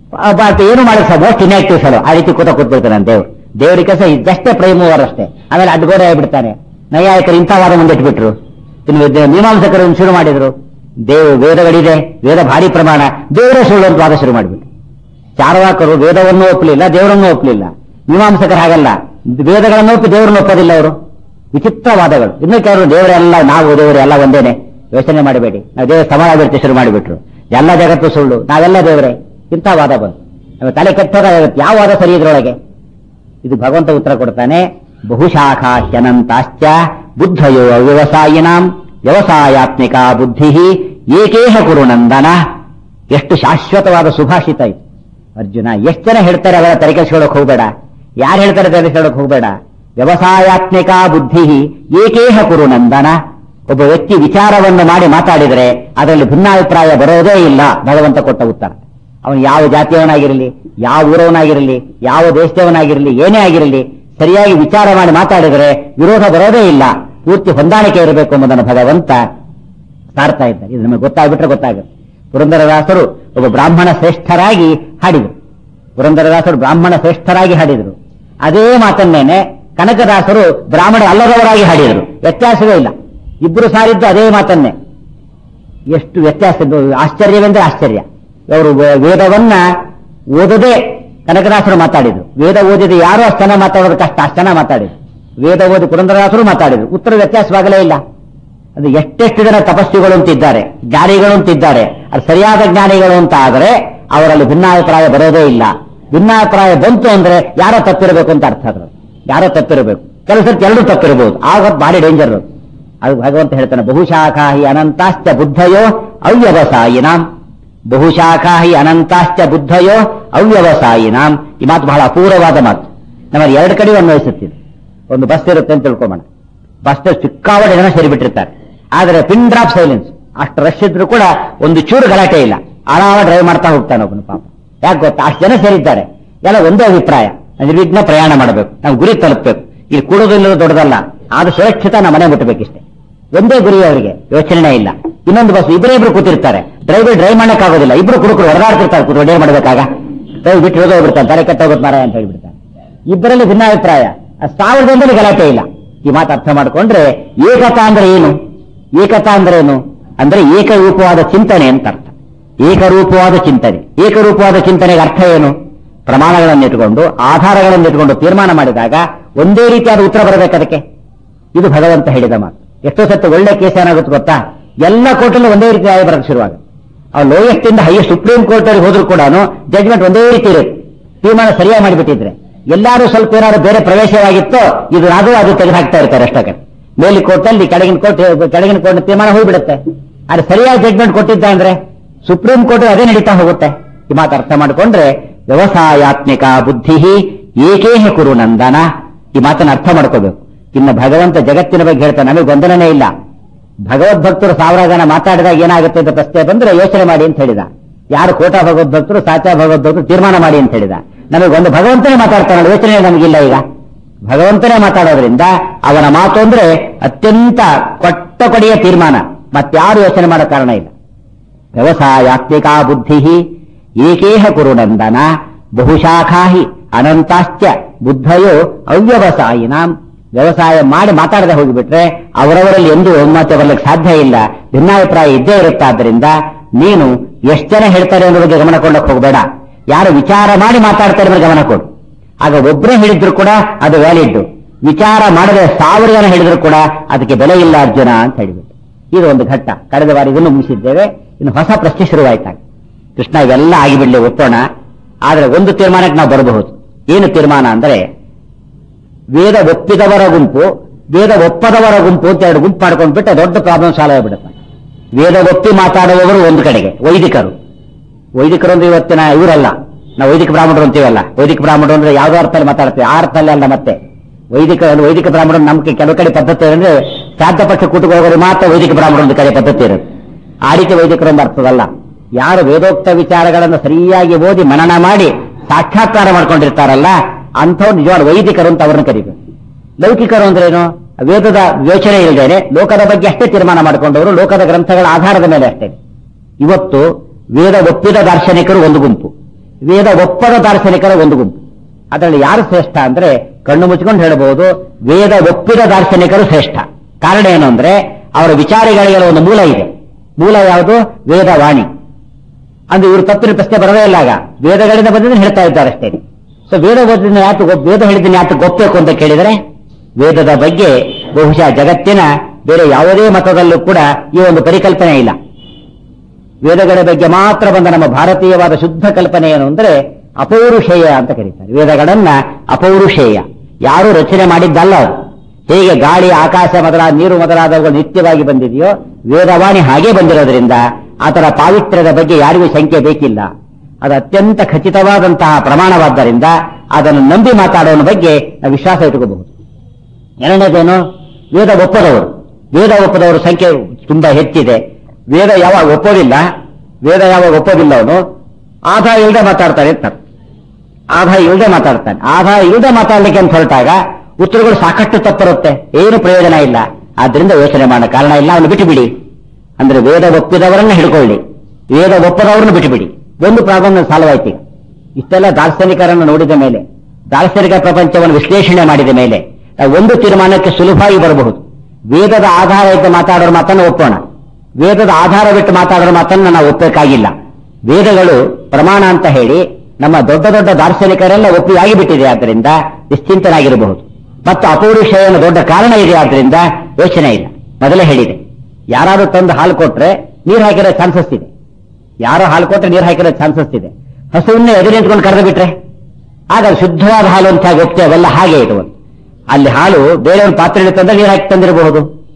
ಬಟ್ ಏನು ಮಾಡಿಸ ಮೋಸ್ಟ್ ಇನ್ಆಕ್ಟಿವ್ ಸಲ ಆ ರೀತಿ ಕೂತ ಕೂತ್ಬಿಡ್ತಾನೆ ದೇವ್ರು. ದೇವರಿಗೆ ಕೆಲಸ ಜಸ್ಟೇ ಪ್ರೈಮ್ ಓವರ್ ಅಷ್ಟೇ. ಆಮೇಲೆ ಅಡ್ಗೋಡೆ ಆಗಿಬಿಡ್ತಾನೆ. ನೈಯಾಯಿಕರು ಇಂಥ ವಾದ ಮುಂದಿಟ್ಬಿಟ್ರು. ಇನ್ನು ಮೀಮಾಂಸಕರು ಶುರು ಮಾಡಿದ್ರು, ದೇವ್ ವೇದಗಳಿದೆ, ವೇದ ಭಾರಿ ಪ್ರಮಾಣ, ದೇವರೇ ಸುಳ್ಳು ಅಂತ ವಾದ ಶುರು ಮಾಡಿಬಿಟ್ಟು. ಚಾರ್ವಾಕರು ವೇದವನ್ನು ಒಪ್ಪಲಿಲ್ಲ, ದೇವರನ್ನು ಒಪ್ಪಲಿಲ್ಲ. ಮೀಮಾಂಸಕರು ಹಾಗಲ್ಲ, ವೇದಗಳನ್ನು ಒಪ್ಪಿ ದೇವರನ್ನು ಒಪ್ಪೋದಿಲ್ಲ ಅವರು. ವಿಚಿತ್ರವಾದಗಳು. ಇನ್ನು ಕೆಲವರು ದೇವರೆಲ್ಲ, ನಾವು ದೇವರು ಎಲ್ಲ ಒಂದೇನೆ, ಯೋಚನೆ ಮಾಡಬೇಡಿ, ನಾವು ದೇವರ ಸಮಾನಾಭಿವೃದ್ಧಿ ಶುರು ಮಾಡಿಬಿಟ್ರು. ಎಲ್ಲ ಜಗತ್ತು ಸುಳ್ಳು, ನಾವೆಲ್ಲ ದೇವರೇ, ಇಂಥ ವಾದ ಬಂತು. ನಾವು ತಲೆ ಕೆಟ್ಟೋದಾಗುತ್ತೆ. ಯಾವ ವಾದ ಸರಿ ಇದ್ರೊಳಗೆ? ಇದು ಭಗವಂತ ಉತ್ತರ ಕೊಡ್ತಾನೆ. ಬಹುಶಾಖಾ ಹ್ಯನಂತಾಶ್ಚ ಬುದ್ಧಯೋ ಅವ್ಯವಸಾಯಿನಾಂ ವ್ಯವಸಾಯಾತ್ಮಿಕ ಬುದ್ಧಿ ಏಕೇಹ ಕುರು ನಂದನ. ಎಷ್ಟು ಶಾಶ್ವತವಾದ ಸುಭಾಷಿತ ಇದು. ಅರ್ಜುನ, ಎಷ್ಟು ಜನ ಹೇಳ್ತಾರೆ ಅವರ ತಲೆಕೆಡಿಸ್ಕೊಳ್ಳೋಕೆ ಹೋಗಬೇಡ. ಯಾರು ಹೇಳ್ತಾರೆ ತಲೆಕೆಡಿಸ್ಕೊಳ್ಳೋಕೆ ಹೋಗಬೇಡ. ವ್ಯವಸಾಯಾತ್ಮಿಕ ಬುದ್ಧಿ ಏಕೇಹ ಕುರು ನಂದನ. ಒಬ್ಬ ವ್ಯಕ್ತಿ ವಿಚಾರವನ್ನು ಮಾಡಿ ಮಾತಾಡಿದರೆ ಅದರಲ್ಲಿ ಭಿನ್ನಾಭಿಪ್ರಾಯ ಬರೋದೇ ಇಲ್ಲ. ಭಗವಂತ ಕೊಟ್ಟ ಉತ್ತರ. ಅವನು ಯಾವ ಜಾತಿಯವನಾಗಿರಲಿ, ಯಾವ ಊರವನಾಗಿರಲಿ, ಯಾವ ದೇಶದವನಾಗಿರಲಿ, ಏನೇ ಆಗಿರಲಿ, ಸರಿಯಾಗಿ ವಿಚಾರ ಮಾಡಿ ಮಾತಾಡಿದರೆ ವಿರೋಧ ಬರೋದೇ ಇಲ್ಲ. ಪೂರ್ತಿ ಹೊಂದಾಣಿಕೆ ಇರಬೇಕು ಎಂಬುದನ್ನು ಭಗವಂತ ಸಾರ್ತಾ ಇದ್ದಾರೆ. ಇದು ನಮಗೆ ಗೊತ್ತಾಗ್ಬಿಟ್ರೆ ಗೊತ್ತಾಗುತ್ತೆ. ಪುರಂದರದಾಸರು ಒಬ್ಬ ಬ್ರಾಹ್ಮಣ ಶ್ರೇಷ್ಠರಾಗಿ ಹಾಡಿದರು. ಪುರಂದರದಾಸರು ಬ್ರಾಹ್ಮಣ ಶ್ರೇಷ್ಠರಾಗಿ ಹಾಡಿದರು. ಅದೇ ಮಾತನ್ನೇನೆ ಕನಕದಾಸರು ಬ್ರಾಹ್ಮಣ ಅಲ್ಲದವರಾಗಿ ಹಾಡಿದರು. ವ್ಯತ್ಯಾಸವೇ ಇಲ್ಲ. ಇಬ್ಬರು ಸಾರಿದ್ದು ಅದೇ ಮಾತನ್ನೇ. ಎಷ್ಟು ವ್ಯತ್ಯಾಸ! ಆಶ್ಚರ್ಯವೆಂದರೆ ಆಶ್ಚರ್ಯ. ಅವರು ವೇದವನ್ನ ಓದದೆ ಕನಕದಾಸರು ಮಾತಾಡಿದ್ರು. ವೇದ ಓದಿದ ಯಾರು ಅಷ್ಟು ಜನ ಮಾತಾಡೋದು ಕಷ್ಟ, ಅಷ್ಟು ಜನ ಮಾತಾಡಿದ್ರು. ವೇದ ಓದಿ ಪುರಂದರದಾಸರು ಮಾತಾಡಿದ್ರು. ಉತ್ತರ ವ್ಯತ್ಯಾಸವಾಗಲೇ ಇಲ್ಲ. ಅದು ಎಷ್ಟೆಷ್ಟು ಜನ ತಪಸ್ವಿಗಳು ಅಂತಿದ್ದಾರೆ, ಜ್ಞಾನಿಗಳು ಅಂತಿದ್ದಾರೆ. ಅದು ಸರಿಯಾದ ಜ್ಞಾನಿಗಳು ಅಂತ ಆದರೆ ಅವರಲ್ಲಿ ಭಿನ್ನಾಭಿಪ್ರಾಯ ಬರೋದೇ ಇಲ್ಲ. ಭಿನ್ನಾಭಿಪ್ರಾಯ ಬಂತು ಅಂದ್ರೆ ಯಾರೋ ತಪ್ಪಿರಬೇಕು ಅಂತ ಅರ್ಥ. ಅದ್ರ ಯಾರೋ ತಪ್ಪಿರಬೇಕು. ಕೆಲವು ಸರ್ತಿ ಎಲ್ಲರೂ ತಪ್ಪಿರಬಹುದು, ಆಗ ಭಾರಿ ಡೇಂಜರ್. ಅದು ಭಗವಂತ ಹೇಳ್ತಾನೆ, ಬಹುಶಾಖಾಹಿ ಅನಂತಾಶ್ಚ ಬುದ್ಧಯೋ ಅವ್ಯವಸಾಯಿನಾಂ. ಬಹುಶಾಖಾಹಿ ಅನಂತಾಶ್ಚ ಬುದ್ಧಯೋ ಅವ್ಯವಸಾಯಿನಾಂ. ಈ ಮಾತು ಬಹಳ ಅಪೂರ್ವವಾದ ಮಾತು. ನಮ್ಮಲ್ಲಿ ಎರಡು ಕಡೆ ಅನ್ವಯಿಸುತ್ತಿದೆ. ಒಂದು ಬಸ್ ಇರುತ್ತೆ ಅಂತ ತಿಳ್ಕೊಂಬೋಣ. ಬಸ್ ಸಿಕ್ಕಾಪಟ್ಟೆ ಜನ ಸೇರಿಬಿಟ್ಟಿರ್ತಾರೆ, ಆದರೆ ಪಿನ್ ಡ್ರಾಪ್ ಸೈಲೆನ್ಸ್. ಅಷ್ಟು ರಶ್ ಇದ್ರು ಕೂಡ ಒಂದು ಚೂರು ಗಲಾಟೆ ಇಲ್ಲ, ಆರಾಮ ಡ್ರೈವ್ ಮಾಡ್ತಾ ಹೋಗ್ತಾನೆ ಒಬ್ಬನು ಪಾಪ. ಯಾಕೆ ಗೊತ್ತಾ, ಅಷ್ಟು ಜನ ಸೇರಿದ್ದಾರೆ, ಎಲ್ಲ ಒಂದೇ ಅಭಿಪ್ರಾಯ, ನಿರ್ವಿಘ್ನ ಪ್ರಯಾಣ ಮಾಡಬೇಕು, ನಾವು ಗುರಿ ತಲುಪಬೇಕು. ಇಲ್ಲಿ ಕೂಡೋದಿಲ್ಲ ದೊಡ್ಡದಲ್ಲ, ಆದ ಸುರಕ್ಷಿತ ನಮ್ಮ ಮನೆ ಮುಟ್ಟಬೇಕಿಷ್ಟೇ, ಒಂದೇ ಗುರಿ ಅವರಿಗೆ, ಯೋಚನೆ ಇಲ್ಲ. ಇನ್ನೊಂದು ಬಸ್ ಇಬ್ಬರೇ ಇಬ್ರು ಕೂತಿರ್ತಾರೆ, ಡ್ರೈವರ್ ಡ್ರೈವ್ ಮಾಡಕ್ಕಾಗೋದಿಲ್ಲ, ಇಬ್ರು ಕುಡುಕರು ಹೊರಗಾಡ್ತಿರ್ತಾರೆ, ಕೂತು ಏನ್ ಮಾಡ್ಬೇಕಾಗ ಡ್ರೈವ್ ಬಿಟ್ಟು ಹೋಗೋಗ್ಬಿಡ್ತಾರೆ, ತಲೆ ಕೆಟ್ಟೋಗುತ್ತೆ ಮಾರ ಅಂತ ಹೇಳ್ಬಿಡ್ತಾರೆ. ಇಬ್ಬರಲ್ಲಿ ಭಿನ್ನಾಭಿಪ್ರಾಯ, ಸಾವಿರದಲ್ಲಿ ಗಲಾಟೆ ಇಲ್ಲ. ಈ ಮಾತು ಅರ್ಥ ಮಾಡ್ಕೊಂಡ್ರೆ ಏಕತಾ ಅಂದ್ರೆ ಏನು, ಏಕತಾ ಅಂದ್ರೆ ಏನು ಅಂದ್ರೆ ಏಕರೂಪವಾದ ಚಿಂತನೆ ಅಂತ ಅರ್ಥ. ಏಕರೂಪವಾದ ಚಿಂತನೆ, ಏಕರೂಪವಾದ ಚಿಂತನೆಗೆ ಅರ್ಥ ಏನು? ಪ್ರಮಾಣಗಳನ್ನು ಇಟ್ಟುಕೊಂಡು, ಆಧಾರಗಳನ್ನು ಇಟ್ಟುಕೊಂಡು ತೀರ್ಮಾನ ಮಾಡಿದಾಗ ಒಂದೇ ರೀತಿಯಾದ ಉತ್ತರ ಬರಬೇಕು ಅದಕ್ಕೆ. ಇದು ಭಗವಂತ ಹೇಳಿದ ಮಾತು. ಎಷ್ಟೋ ಸತ್ತು ಒಳ್ಳೆ ಕೇಸ್ ಏನಾಗುತ್ತೆ ಗೊತ್ತಾ, ಎಲ್ಲ ಕೋರ್ಟಲ್ಲೂ ಒಂದೇ ರೀತಿ ಆಗಿ ಬರೋಕ್ಕೆ ಶುರುವಾಗ. ಅವ್ರು ಲೋಯೆಸ್ಟ್ ಇಂದ ಹೈಯೆಸ್ಟ್ ಸುಪ್ರೀಂ ಕೋರ್ಟ್ ಅಲ್ಲಿ ಹೋದ್ರು ಕೂಡ ಜಡ್ಜ್ಮೆಂಟ್ ಒಂದೇ ರೀತಿ ಇರುತ್ತೆ. ತೀರ್ಮಾನ ಸರಿಯಾಗಿ ಮಾಡಿಬಿಟ್ಟಿದ್ರೆ ಎಲ್ಲರೂ ಸ್ವಲ್ಪ ಏನಾದ್ರು ಬೇರೆ ಪ್ರವೇಶವಾಗಿತ್ತೋ ಇದು ಅದು ಅದು ತೆಗೆದುಹಾಕ್ತಾ ಇರ್ತಾರೆ ಅಷ್ಟಕ್ಕೆ. ಮೇಲಿ ಕೋರ್ಟ್ ಅಲ್ಲಿ ಕೆಳಗಿನ ಕೋರ್ಟ್ ಕೆಳಗಿನ ಕೋರ್ಟ್ ತೀರ್ಮಾನ ಹೋಗ್ಬಿಡುತ್ತೆ. ಆದ್ರೆ ಸರಿಯಾಗಿ ಜಡ್ಜ್ಮೆಂಟ್ ಕೊಟ್ಟಿದ್ದ ಅಂದ್ರೆ ಸುಪ್ರೀಂ ಕೋರ್ಟ್ ಅದೇ ನಡೀತಾ ಹೋಗುತ್ತೆ. ಈ ಮಾತು ಅರ್ಥ ಮಾಡಿಕೊಂಡ್ರೆ ವ್ಯವಸಾಯಾತ್ಮಿಕ ಬುದ್ಧಿ ಏಕೇಹ ಕುರು ನಂದನ. ಈ ಮಾತನ್ನು ಅರ್ಥ ಮಾಡ್ಕೋಬೇಕು. ಇನ್ನು ಭಗವಂತ ಜಗತ್ತಿನ ಬಗ್ಗೆ ಹೇಳ್ತಾನೆ, ನಮಗೆ ಗೊಂದಲನೇ ಇಲ್ಲ. ಭಗವದ್ಭಕ್ತರು ಸಾವಿರ ಜನ ಮಾತಾಡಿದಾಗ ಏನಾಗುತ್ತೆ ಅಂತ ಪ್ರಶ್ನೆ ಬಂದ್ರೆ ಯೋಚನೆ ಮಾಡಿ ಅಂತ ಹೇಳಿದ. ಯಾರು ಕೋಟಾ ಭಗವದ್ಭಕ್ತರು ಸಾಚಾ ಭಗವದ್ಭಕ್ತರು ತೀರ್ಮಾನ ಮಾಡಿ ಅಂತ ಹೇಳಿದ. ನಮಗೆ ಒಂದು ಭಗವಂತನೇ ಮಾತಾಡ್ತಾನಲ್ಲ, ಯೋಚನೆ ನಮಗಿಲ್ಲ. ಈಗ ಭಗವಂತನೇ ಮಾತಾಡೋದ್ರಿಂದ ಅವನ ಮಾತು ಅಂದ್ರೆ ಅತ್ಯಂತ ಕೊಟ್ಟ ಕೊಡೆಯ ತೀರ್ಮಾನ, ಮತ್ತಾರು ಯೋಚನೆ ಮಾಡೋ ಕಾರಣ ಇಲ್ಲ. ವ್ಯವಸಾಯಾತ್ಮಿಕಾ ಬುದ್ಧಿ ಏಕೇಹ ಕುರುನಂದನ ಬಹುಶಾಖಾಹಿ ಅನಂತಾಶ್ಚ ಬುದ್ಧಯೋ ಅವ್ಯವಸಾಯಿನಾಂ. ವ್ಯವಸಾಯ ಮಾಡಿ ಮಾತಾಡದೆ ಹೋಗಿಬಿಟ್ರೆ ಅವರವರಲ್ಲಿ ಎಂದೂ ಒಮ್ಮತ ಬರಲಿಕ್ಕೆ ಸಾಧ್ಯ ಇಲ್ಲ, ಭಿನ್ನಾಭಿಪ್ರಾಯ ಇದ್ದೇ ಇರುತ್ತಾದ್ರಿಂದ ನೀನು ಎಷ್ಟು ಜನ ಹೇಳ್ತಾರೆ ಅನ್ನೋ ಬಗ್ಗೆ ಗಮನ ಕೊಡಕ್ಕೆ ಹೋಗಬೇಡ. ಯಾರು ವಿಚಾರ ಮಾಡಿ ಮಾತಾಡ್ತಾರೆ ಅನ್ನೋ ಗಮನ ಕೊಡು. ಆಗ ಒಬ್ಬರೇ ಹೇಳಿದ್ರು ಕೂಡ ಅದು ವ್ಯಾಲಿಡ್. ವಿಚಾರ ಮಾಡದೆ ಸಾವಿರ ಜನ ಹೇಳಿದ್ರು ಕೂಡ ಅದಕ್ಕೆ ಬೆಲೆ ಇಲ್ಲ ಅರ್ಜುನ ಅಂತ ಹೇಳಿಬಿಟ್ಟು ಇದು ಒಂದು ಘಟ್ಟ. ಕಳೆದ ಬಾರಿ ಇದನ್ನು ಮುಗಿಸಿದ್ದೇವೆ. ಇನ್ನು ಹೊಸ ಪ್ರಶ್ನೆ ಶುರುವಾಯ್ತಾಗ ಕೃಷ್ಣ ಇವೆಲ್ಲ ಆಗಿಬಿಡ್ಲಿ ಒಪ್ಪೋಣ. ಆದ್ರೆ ಒಂದು ತೀರ್ಮಾನಕ್ಕೆ ನಾವು ಬರಬಹುದು. ಏನು ತೀರ್ಮಾನ ಅಂದ್ರೆ, ವೇದ ಒಪ್ಪಿದವರ ಗುಂಪು, ವೇದ ಒಪ್ಪದವರ ಗುಂಪು ಅಂತ ಎರಡು ಗುಂಪು ಮಾಡ್ಕೊಂಡ್ಬಿಟ್ಟು ದೊಡ್ಡ ಪ್ರಾಬ್ಲಮ್ ಸಾಲ್ವ್ ಆಗಿಬಿಡುತ್ತೆ. ವೇದ ಒಪ್ಪಿ ಮಾತಾಡುವವರು ಒಂದು ಕಡೆಗೆ, ವೈದಿಕರು ವೈದಿಕರು ಅಂದ್ರೆ ಇವತ್ತಿನ ಇವರಲ್ಲ, ನಾವು ವೈದಿಕ ಬ್ರಾಹ್ಮಣರು ಅಂತೀವಲ್ಲ. ವೈದಿಕ ಬ್ರಾಹ್ಮಣರು ಅಂದ್ರೆ ಯಾವ್ದೋ ಅರ್ಥದಲ್ಲಿ ಮಾತಾಡ್ತೀವಿ, ಆ ಅರ್ಥದಲ್ಲಿ ಅಲ್ಲ. ಮತ್ತೆ ವೈದಿಕ ವೈದಿಕ ಬ್ರಾಹ್ಮಣರು ನಮ್ಗೆ ಕೆಲವು ಕಡೆ ಪದ್ಧತಿ ಅಂದ್ರೆ ಶ್ರಾದ್ದ ಪಕ್ಷ ಕೂಟಕ್ಕೆ ಹೋಗೋರು ಮಾತ್ರ ವೈದಿಕ ಬ್ರಾಹ್ಮಣರು ಒಂದು ಕಡೆ ಪದ್ಧತಿ ಇರುತ್ತೆ. ಆ ರೀತಿ ವೈದಿಕರು ಒಂದು ಅರ್ಥದಲ್ಲ. ಯಾರು ವೇದೋಕ್ತ ವಿಚಾರಗಳನ್ನು ಸರಿಯಾಗಿ ಓದಿ ಮನನ ಮಾಡಿ ಸಾಕ್ಷಾತ್ಕಾರ ಮಾಡ್ಕೊಂಡಿರ್ತಾರಲ್ಲ ಅಂಥವ್ರು ನಿಜವಾದ ವೈದಿಕರು ಅಂತ ಅವ್ರನ್ನ ಕರೀಬೇಕು. ಲೌಕಿಕರು ಅಂದ್ರೇನು, ವೇದದ ಯೋಚನೆ ಇಲ್ಲದೇನೆ ಲೋಕದ ಬಗ್ಗೆ ಅಷ್ಟೇ ತೀರ್ಮಾನ ಮಾಡಿಕೊಂಡವರು, ಲೋಕದ ಗ್ರಂಥಗಳ ಆಧಾರದ ಮೇಲೆ ಅಷ್ಟೇ. ಇವತ್ತು ವೇದ ಒಪ್ಪಿದ ದಾರ್ಶನಿಕರು ಒಂದು ಗುಂಪು, ವೇದ ಒಪ್ಪದ ದಾರ್ಶನಿಕರ ಒಂದು ಗುಂಪು. ಅದರಲ್ಲಿ ಯಾರು ಶ್ರೇಷ್ಠ ಅಂದ್ರೆ ಕಣ್ಣು ಮುಚ್ಚಿಕೊಂಡು ಹೇಳಬಹುದು, ವೇದ ಒಪ್ಪಿದ ದಾರ್ಶನಿಕರು ಶ್ರೇಷ್ಠ. ಕಾರಣ ಏನು ಅಂದ್ರೆ ಅವರ ವಿಚಾರಗಳಿಗೆ ಒಂದು ಮೂಲ ಇದೆ. ಮೂಲ ಯಾವುದು? ವೇದವಾಣಿ. ಅಂದ್ರೆ ಇವರು ತಪ್ಪಿನ ಪ್ರಶ್ನೆ ಬರದೇ ಇಲ್ಲ. ಆಗ ವೇದಗಳಿಂದ ಬಂದಿದ್ದು ಹೇಳ್ತಾ ಇದ್ದಾರೆ ಅಷ್ಟೇ. ಸೊ ವೇದ ಓದಿನ ಯಾತು ವೇದ ಹೇಳಿದ್ದೀನಿ ಯಾತು ಗೊತ್ತಬೇಕು ಅಂತ ಕೇಳಿದರೆ, ವೇದದ ಬಗ್ಗೆ ಬಹುಶಃ ಜಗತ್ತಿನ ಬೇರೆ ಯಾವುದೇ ಮತದಲ್ಲೂ ಕೂಡ ಈ ಒಂದು ಪರಿಕಲ್ಪನೆ ಇಲ್ಲ. ವೇದಗಳ ಬಗ್ಗೆ ಮಾತ್ರ ಬಂದ ನಮ್ಮ ಭಾರತೀಯವಾದ ಶುದ್ಧ ಕಲ್ಪನೆ ಏನು ಅಂದ್ರೆ ಅಪೌರುಷೇಯ ಅಂತ ಕರೀತಾರೆ. ವೇದಗಳನ್ನ ಅಪೌರುಷೇಯ, ಯಾರು ರಚನೆ ಮಾಡಿದ್ದಲ್ಲ. ಅದು ಹೇಗೆ ಗಾಳಿ, ಆಕಾಶ ಮೊದಲಾದ ನೀರು ಮೊದಲಾದವುಗಳು ನಿತ್ಯವಾಗಿ ಬಂದಿದೆಯೋ, ವೇದವಾಣಿ ಹಾಗೇ ಬಂದಿರೋದ್ರಿಂದ ಆತರ ಪಾವಿತ್ರ್ಯದ ಬಗ್ಗೆ ಯಾರಿಗೂ ಶಂಕೆ ಬೇಕಿಲ್ಲ. ಅದು ಅತ್ಯಂತ ಖಚಿತವಾದಂತಹ ಪ್ರಮಾಣವಾದ್ದರಿಂದ ಅದನ್ನು ನಂಬಿ ಮಾತಾಡೋನ ಬಗ್ಗೆ ನಾವು ವಿಶ್ವಾಸ ಇಟ್ಕೋಬಹುದು. ಎರಡನೇದೇನು? ವೇದ ಒಪ್ಪದವರು. ವೇದ ಒಪ್ಪದವರು ಸಂಖ್ಯೆ ತುಂಬಾ ಹೆಚ್ಚಿದೆ. ವೇದ ಯಾವಾಗ ಒಪ್ಪೋದಿಲ್ಲ, ವೇದ ಯಾವಾಗ ಒಪ್ಪೋದಿಲ್ಲ ಅವನು ಆಧಾರ ಇಲ್ಲದೆ ಮಾತಾಡ್ತಾನೆ ಅಂತ. ಆಧಾರ ಇಲ್ಲದೆ ಮಾತಾಡ್ತಾನೆ. ಆಧಾರ ಇಲ್ಲದೆ ಮಾತಾಡ್ಲಿಕ್ಕೆ ಅಂತ ಹೊರಟಾಗ ಉತ್ತರಗಳು ಸಾಕಷ್ಟು ತಪ್ಪಿರುತ್ತೆ, ಏನು ಪ್ರಯೋಜನ ಇಲ್ಲ. ಆದ್ರಿಂದ ಯೋಚನೆ ಮಾಡೋ ಕಾರಣ ಇಲ್ಲ, ಅವನು ಬಿಟ್ಟು ಬಿಡಿ. ಅಂದ್ರೆ ವೇದ ಒಪ್ಪಿದವರನ್ನ ಹಿಡ್ಕೊಳ್ಳಿ, ವೇದ ಒಪ್ಪದವರನ್ನು ಬಿಟ್ಟುಬಿಡಿ. ಒಂದು ಪ್ರಾಬ್ಲಮ್ ಸಾಲ್ವ್ ಆಯ್ತು. ಇಷ್ಟೆಲ್ಲ ದಾರ್ಶನಿಕರನ್ನು ನೋಡಿದ ಮೇಲೆ, ದಾರ್ಶನಿಕ ಪ್ರಪಂಚವನ್ನು ವಿಶ್ಲೇಷಣೆ ಮಾಡಿದ ಮೇಲೆ ಒಂದು ತೀರ್ಮಾನಕ್ಕೆ ಸುಲಭವಾಗಿ ಬರಬಹುದು. ವೇದದ ಆಧಾರ ಇಟ್ಟು ಮಾತಾಡೋರ ಮಾತನ್ನು ಒಪ್ಪೋಣ, ವೇದದ ಆಧಾರ ಬಿಟ್ಟು ಮಾತಾಡೋರ ಮಾತನ್ನು ನಾವು ಒಪ್ಪಬೇಕಾಗಿಲ್ಲ. ವೇದಗಳು ಪ್ರಮಾಣ ಅಂತ ಹೇಳಿ ನಮ್ಮ ದೊಡ್ಡ ದೊಡ್ಡ ದಾರ್ಶನಿಕರೆಲ್ಲ ಒಪ್ಪಿ ಆಗಿಬಿಟ್ಟಿದೆ. ಆದ್ದರಿಂದ ನಿಶ್ಚಿಂತನಾಗಿರಬಹುದು. ಮತ್ತು ಅಪೌರುಷೇಯನ ದೊಡ್ಡ ಕಾರಣ ಇದೆ, ಆದ್ರಿಂದ ಯೋಚನೆ ಇಲ್ಲ. ಮೊದಲೇ ಹೇಳಿದೆ, ಯಾರಾದ್ರೂ ತಂದು ಹಾಲು ಕೊಟ್ರೆ ನೀರು ಹಾಕಿರೋ ಚಾನ್ಸಸ್ ಇದೆ. ಯಾರೋ ಹಾಲು ಕೊಟ್ಟರೆ ನೀರು ಹಾಕಿರೋ ಚಾನ್ಸಸ್ ಇದೆ. ಹಸುವನ್ನೇ ಎದುರು ನಿಂತ್ಕೊಂಡು ಕರೆದು ಬಿಟ್ರೆ ಆಗ ಶುದ್ಧವಾದ ಹಾಲು ಅಂತ ಒಪ್ತೇವೆಲ್ಲ ಹಾಗೆ ಇರುವುದು. ಅಲ್ಲಿ ಹಾಲು ಬೇರೆಯವ್ರ ಪಾತ್ರೆ ತಂದ್ರೆ ನೀರು ಹಾಕಿ ತಂದಿರಬಹುದು.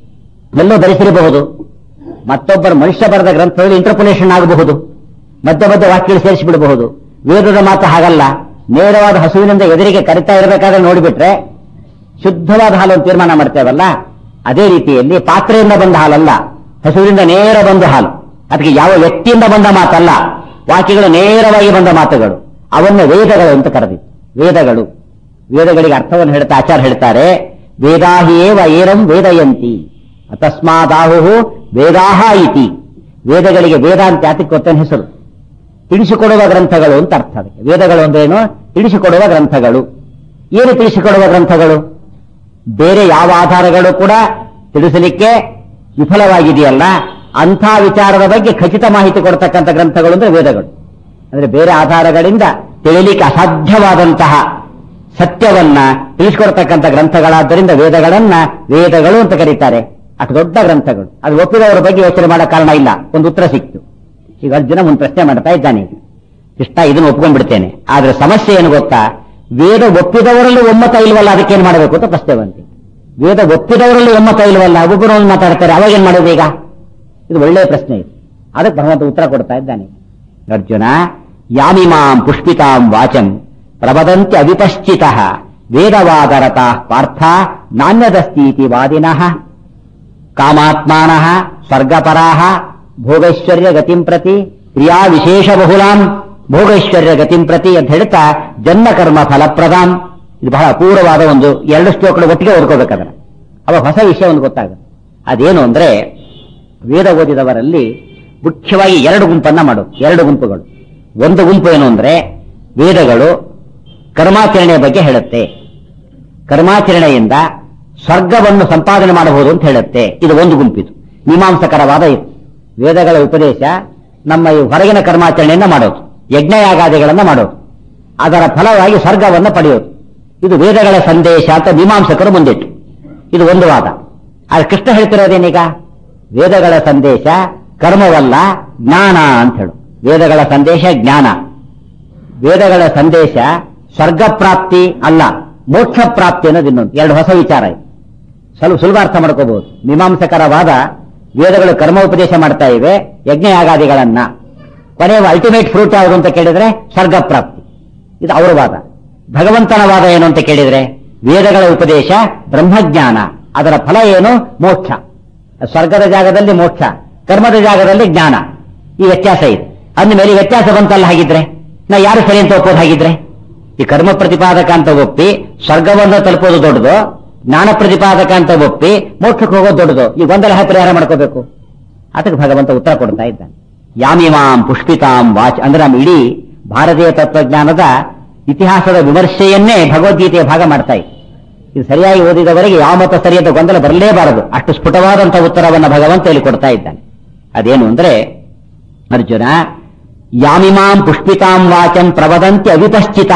ಎಲ್ಲೋ ಧರಿಸಿರಬಹುದು, ಮತ್ತೊಬ್ಬರ ಮನುಷ್ಯ ಬರೆದ ಗ್ರಂಥದಲ್ಲಿ ಇಂಟರ್ಪೊಲೇಷನ್ ಆಗಬಹುದು, ಮಧ್ಯ ಮಧ್ಯ ವಾಕ್ಯಗಳು ಸೇರಿಸಿ ಬಿಡಬಹುದು. ವೇದದ ಮಾತು ಹಾಗಲ್ಲ. ನೇರವಾದ ಹಸುವಿನಿಂದ ಎದುರಿಗೆ ಕರಿತಾ ಇರಬೇಕಾದ್ರೆ ನೋಡಿಬಿಟ್ರೆ ಶುದ್ಧವಾದ ಹಾಲು ಅಂತ ತೀರ್ಮಾನ ಮಾಡ್ತೇವಲ್ಲ, ಅದೇ ರೀತಿಯಲ್ಲಿ ಪಾತ್ರೆಯಿಂದ ಬಂದ ಹಾಲಲ್ಲ, ಹಸುವಿನಿಂದ ನೇರ ಬಂದ ಹಾಲು. ಅದಕ್ಕೆ ಯಾವ ವ್ಯಕ್ತಿಯಿಂದ ಬಂದ ಮಾತಲ್ಲ, ವಾಕ್ಯಗಳು ನೇರವಾಗಿ ಬಂದ ಮಾತುಗಳು. ಅವನ್ನ ವೇದಗಳು ಅಂತ ಕರೆದಿತ್ತು. ವೇದಗಳು ವೇದಗಳಿಗೆ ಅರ್ಥವನ್ನು ಹೇಳ್ತಾ ಆಚಾರ ಹೇಳ್ತಾರೆ, ವೇದಾಹಿಯೇವ ಏರಂ ವೇದಯಂತಿ ಅತಸ್ಮಾದಾಹು ವೇದಾಹ ಇತಿ. ವೇದಗಳಿಗೆ ವೇದ ಅಂತ ಯಾತಕ್ಕೆ ಗೊತ್ತೇನು ಹೆಸರು? ತಿಳಿಸಿಕೊಡುವ ಗ್ರಂಥಗಳು ಅಂತ ಅರ್ಥ. ಅದಕ್ಕೆ ವೇದಗಳು ಅಂದ್ರೇನು? ತಿಳಿಸಿಕೊಡುವ ಗ್ರಂಥಗಳು. ಏನು ತಿಳಿಸಿಕೊಡುವ ಗ್ರಂಥಗಳು? ಬೇರೆ ಯಾವ ಆಧಾರಗಳು ಕೂಡ ತಿಳಿಸಲಿಕ್ಕೆ ವಿಫಲವಾಗಿದೆಯಲ್ಲ, ಅಂಥ ವಿಚಾರದ ಬಗ್ಗೆ ಖಚಿತ ಮಾಹಿತಿ ಕೊಡ್ತಕ್ಕಂಥ ಗ್ರಂಥಗಳು ಅಂದ್ರೆ ವೇದಗಳು. ಅಂದ್ರೆ ಬೇರೆ ಆಧಾರಗಳಿಂದ ತಿಳಿಲಿಕ್ಕೆ ಅಸಾಧ್ಯವಾದಂತಹ ಸತ್ಯವನ್ನ ತಿಳಿಸಿಕೊಡ್ತಕ್ಕಂಥ ಗ್ರಂಥಗಳಾದ್ದರಿಂದ ವೇದಗಳನ್ನ ವೇದಗಳು ಅಂತ ಕರೀತಾರೆ. ಅಷ್ಟು ದೊಡ್ಡ ಗ್ರಂಥಗಳು. ಅದು ಒಪ್ಪಿದವರ ಬಗ್ಗೆ ಯೋಚನೆ ಮಾಡೋ ಕಾರಣ ಇಲ್ಲ. ಒಂದು ಉತ್ತರ ಸಿಕ್ತು. ಈಗ ಅರ್ಜುನ ಒಂದು ಪ್ರಶ್ನೆ ಮಾಡ್ತಾ ಇದ್ದಾನೆ. ಇಷ್ಟ ಇದನ್ನು ಒಪ್ಕೊಂಡ್ಬಿಡ್ತೇನೆ, ಆದ್ರೆ ಸಮಸ್ಯೆ ಏನು ಗೊತ್ತಾ? ವೇದ ಒಪ್ಪಿದವರಲ್ಲಿ ಒಮ್ಮತ ಇಲ್ವಲ್ಲ, ಅದಕ್ಕೇನು ಮಾಡಬೇಕು ಅಂತ ಪ್ರಶ್ನೆ ಬಂತು. ವೇದ ಒಪ್ಪಿದವರಲ್ಲಿ ಒಮ್ಮತ ಇಲ್ವಲ್ಲ, ಒಬ್ಬರು ಒಂದು ಮಾತಾಡ್ತಾರೆ, ಅವಾಗೇನ್ ಮಾಡೋದು ಈಗ? ಇದು ಒಳ್ಳೆಯ ಪ್ರಶ್ನೆ ಇದು. ಅದಕ್ಕೆ ಭಗವಂತ ಉತ್ತರ ಕೊಡ್ತಾ ಇದ್ದಾನೆ. ಅರ್ಜುನ, ಯಾಮಿಮಾಂ ಪುಷ್ಪಿತಾಂ ವಾಚಂ ಪ್ರವದಂತಿ ಅವಿಪಶ್ಚಿತ ವೇದವಾದರತ ಪಾರ್ಥ ನಾಣ್ಯದಸ್ತೀತಿ ವಾದಿನಃ ಕಾಮಾತ್ಮಾನಃ ಸ್ವರ್ಗಪರಾಹ ಭೋಗೈಶ್ವರ್ಯ ಗತಿಂ ಪ್ರತಿ ಪ್ರಿಯಾ ವಿಶೇಷ ಬಹುಲಾಂ ಭೋಗೈಶ್ವರ್ಯ ಗತಿಂ ಪ್ರತಿ ಅಂತ ಹೇಳ್ತಾ ಜನ್ಮ ಕರ್ಮ ಫಲಪ್ರದಾಂ. ಇದು ಬಹಳ ಅಪೂರ್ವವಾದ ಒಂದು ಎರಡು ಶ್ಲೋಕಗಳು ಒಟ್ಟಿಗೆ ಓದ್ಕೋಬೇಕಾದ್ರೆ ಅವಾಗ ಹೊಸ ವಿಷಯ ಒಂದು ಗೊತ್ತಾಗುತ್ತೆ. ಅದೇನು ಅಂದ್ರೆ, ವೇದ ಓದಿದವರಲ್ಲಿ ಮುಖ್ಯವಾಗಿ ಎರಡು ಗುಂಪನ್ನ ಮಾಡು. ಎರಡು ಗುಂಪುಗಳು. ಒಂದು ಗುಂಪು ಏನು ಅಂದ್ರೆ, ವೇದಗಳು ಕರ್ಮಾಚರಣೆಯ ಬಗ್ಗೆ ಹೇಳುತ್ತೆ, ಕರ್ಮಾಚರಣೆಯಿಂದ ಸ್ವರ್ಗವನ್ನು ಸಂಪಾದನೆ ಮಾಡಬಹುದು ಅಂತ ಹೇಳುತ್ತೆ. ಇದು ಒಂದು ಗುಂಪಿದು, ಮೀಮಾಂಸಕರ ವಾದ ಇದು. ವೇದಗಳ ಉಪದೇಶ ನಮ್ಮ ಈ ಹೊರಗಿನ ಕರ್ಮಾಚರಣೆಯನ್ನ ಮಾಡೋದು, ಯಜ್ಞಯಾಗಾದಿಗಳನ್ನ ಮಾಡೋದು, ಅದರ ಫಲವಾಗಿ ಸ್ವರ್ಗವನ್ನು ಪಡೆಯೋದು. ಇದು ವೇದಗಳ ಸಂದೇಶ ಅಂತ ಮೀಮಾಂಸಕರು ಮುಂದಿಟ್ಟು. ಇದು ಒಂದು ವಾದ. ಆದ್ರೆ ಕೃಷ್ಣ ಹೇಳ್ತಿರೋದೇನೀಗ? ವೇದಗಳ ಸಂದೇಶ ಕರ್ಮವಲ್ಲ, ಜ್ಞಾನ ಅಂತ ಹೇಳು. ವೇದಗಳ ಸಂದೇಶ ಜ್ಞಾನ. ವೇದಗಳ ಸಂದೇಶ ಸ್ವರ್ಗ ಪ್ರಾಪ್ತಿ ಅಲ್ಲ, ಮೋಕ್ಷ ಪ್ರಾಪ್ತಿ ಅನ್ನೋದು ಇನ್ನೊಂದು. ಎರಡು ಹೊಸ ವಿಚಾರ ಇದೆ. ಸ್ವಲ್ಪ ಸುಲಭ ಅರ್ಥ ಮಾಡ್ಕೋಬಹುದು. ಮೀಮಾಂಸಕರ ವಾದ, ವೇದಗಳು ಕರ್ಮ ಉಪದೇಶ ಮಾಡ್ತಾ ಇವೆ, ಯಜ್ಞಯಾಗಾದಿಗಳನ್ನ. ಕೊನೆಯ ಅಲ್ಟಿಮೇಟ್ ಫ್ರೂಟ್ ಯಾವುದು ಅಂತ ಕೇಳಿದ್ರೆ ಸ್ವರ್ಗ ಪ್ರಾಪ್ತಿ. ಇದು ಅವರ ವಾದ. ಭಗವಂತನ ವಾದ ಏನು ಅಂತ ಕೇಳಿದ್ರೆ, ವೇದಗಳ ಉಪದೇಶ ಬ್ರಹ್ಮಜ್ಞಾನ, ಅದರ ಫಲ ಏನು? ಮೋಕ್ಷ. ಸ್ವರ್ಗದ ಜಾಗದಲ್ಲಿ ಮೋಕ್ಷ, ಕರ್ಮದ ಜಾಗದಲ್ಲಿ ಜ್ಞಾನ. ಈ ವ್ಯತ್ಯಾಸ ಇದೆ. ಅಂದಮೇಲೆ ವ್ಯತ್ಯಾಸ ಬಂತಲ್ಲ, ಹಾಗಿದ್ರೆ ನಾ ಯಾರು ಸರಿ ಅಂತ ಒಪ್ಪೋದು? ಹಾಗಿದ್ರೆ ಈ ಕರ್ಮ ಪ್ರತಿಪಾದಕ ಅಂತ ಒಪ್ಪಿ ಸ್ವರ್ಗವನ್ನು ತಲುಪೋದು ದೊಡ್ಡದು, ಜ್ಞಾನ ಪ್ರತಿಪಾದಕ ಅಂತ ಒಪ್ಪಿ ಮೋಕ್ಷಕ್ಕೆ ಹೋಗೋದು ದೊಡ್ಡದು. ಈ ಗೊಂದಲ ಹೇಗೆ ಪರಿಹಾರ ಮಾಡ್ಕೋಬೇಕು? ಅದಕ್ಕೆ ಭಗವಂತ ಉತ್ತರ ಕೊಡ್ತಾ ಇದ್ದಾನೆ. ಯಾಮಿಮಾಂ ಪುಷ್ಪಿತಾಂ ವಾಚ್ ಅಂದ್ರೆ ನಮ್ಮ ಇಡೀ ಭಾರತೀಯ ತತ್ವಜ್ಞಾನದ ಇತಿಹಾಸದ ವಿಮರ್ಶೆಯನ್ನೇ ಭಗವದ್ಗೀತೆಯ ಭಾಗ ಮಾಡ್ತಾ ಇದೆ. ಇದು ಸರಿಯಾಗಿ ಓದಿದವರಿಗೆ ಯಾವ ಮತ ಸರಿ ಅಂತ ಗೊಂದಲ ಬರಲೇಬಾರದು. ಅಷ್ಟು ಸ್ಫುಟವಾದಂತಹ ಉತ್ತರವನ್ನು ಭಗವಂತ ಇಲ್ಲಿ ಕೊಡ್ತಾ ಇದ್ದಾನೆ. ಅದೇನು ಅಂದ್ರೆ, ಅರ್ಜುನ, ಯಾಮಿಮಾಂ ಪುಷ್ಪಿತಾಂ ವಾಚಂ ಪ್ರವದಂತಿ ಅವಿಪಶ್ಚಿತ.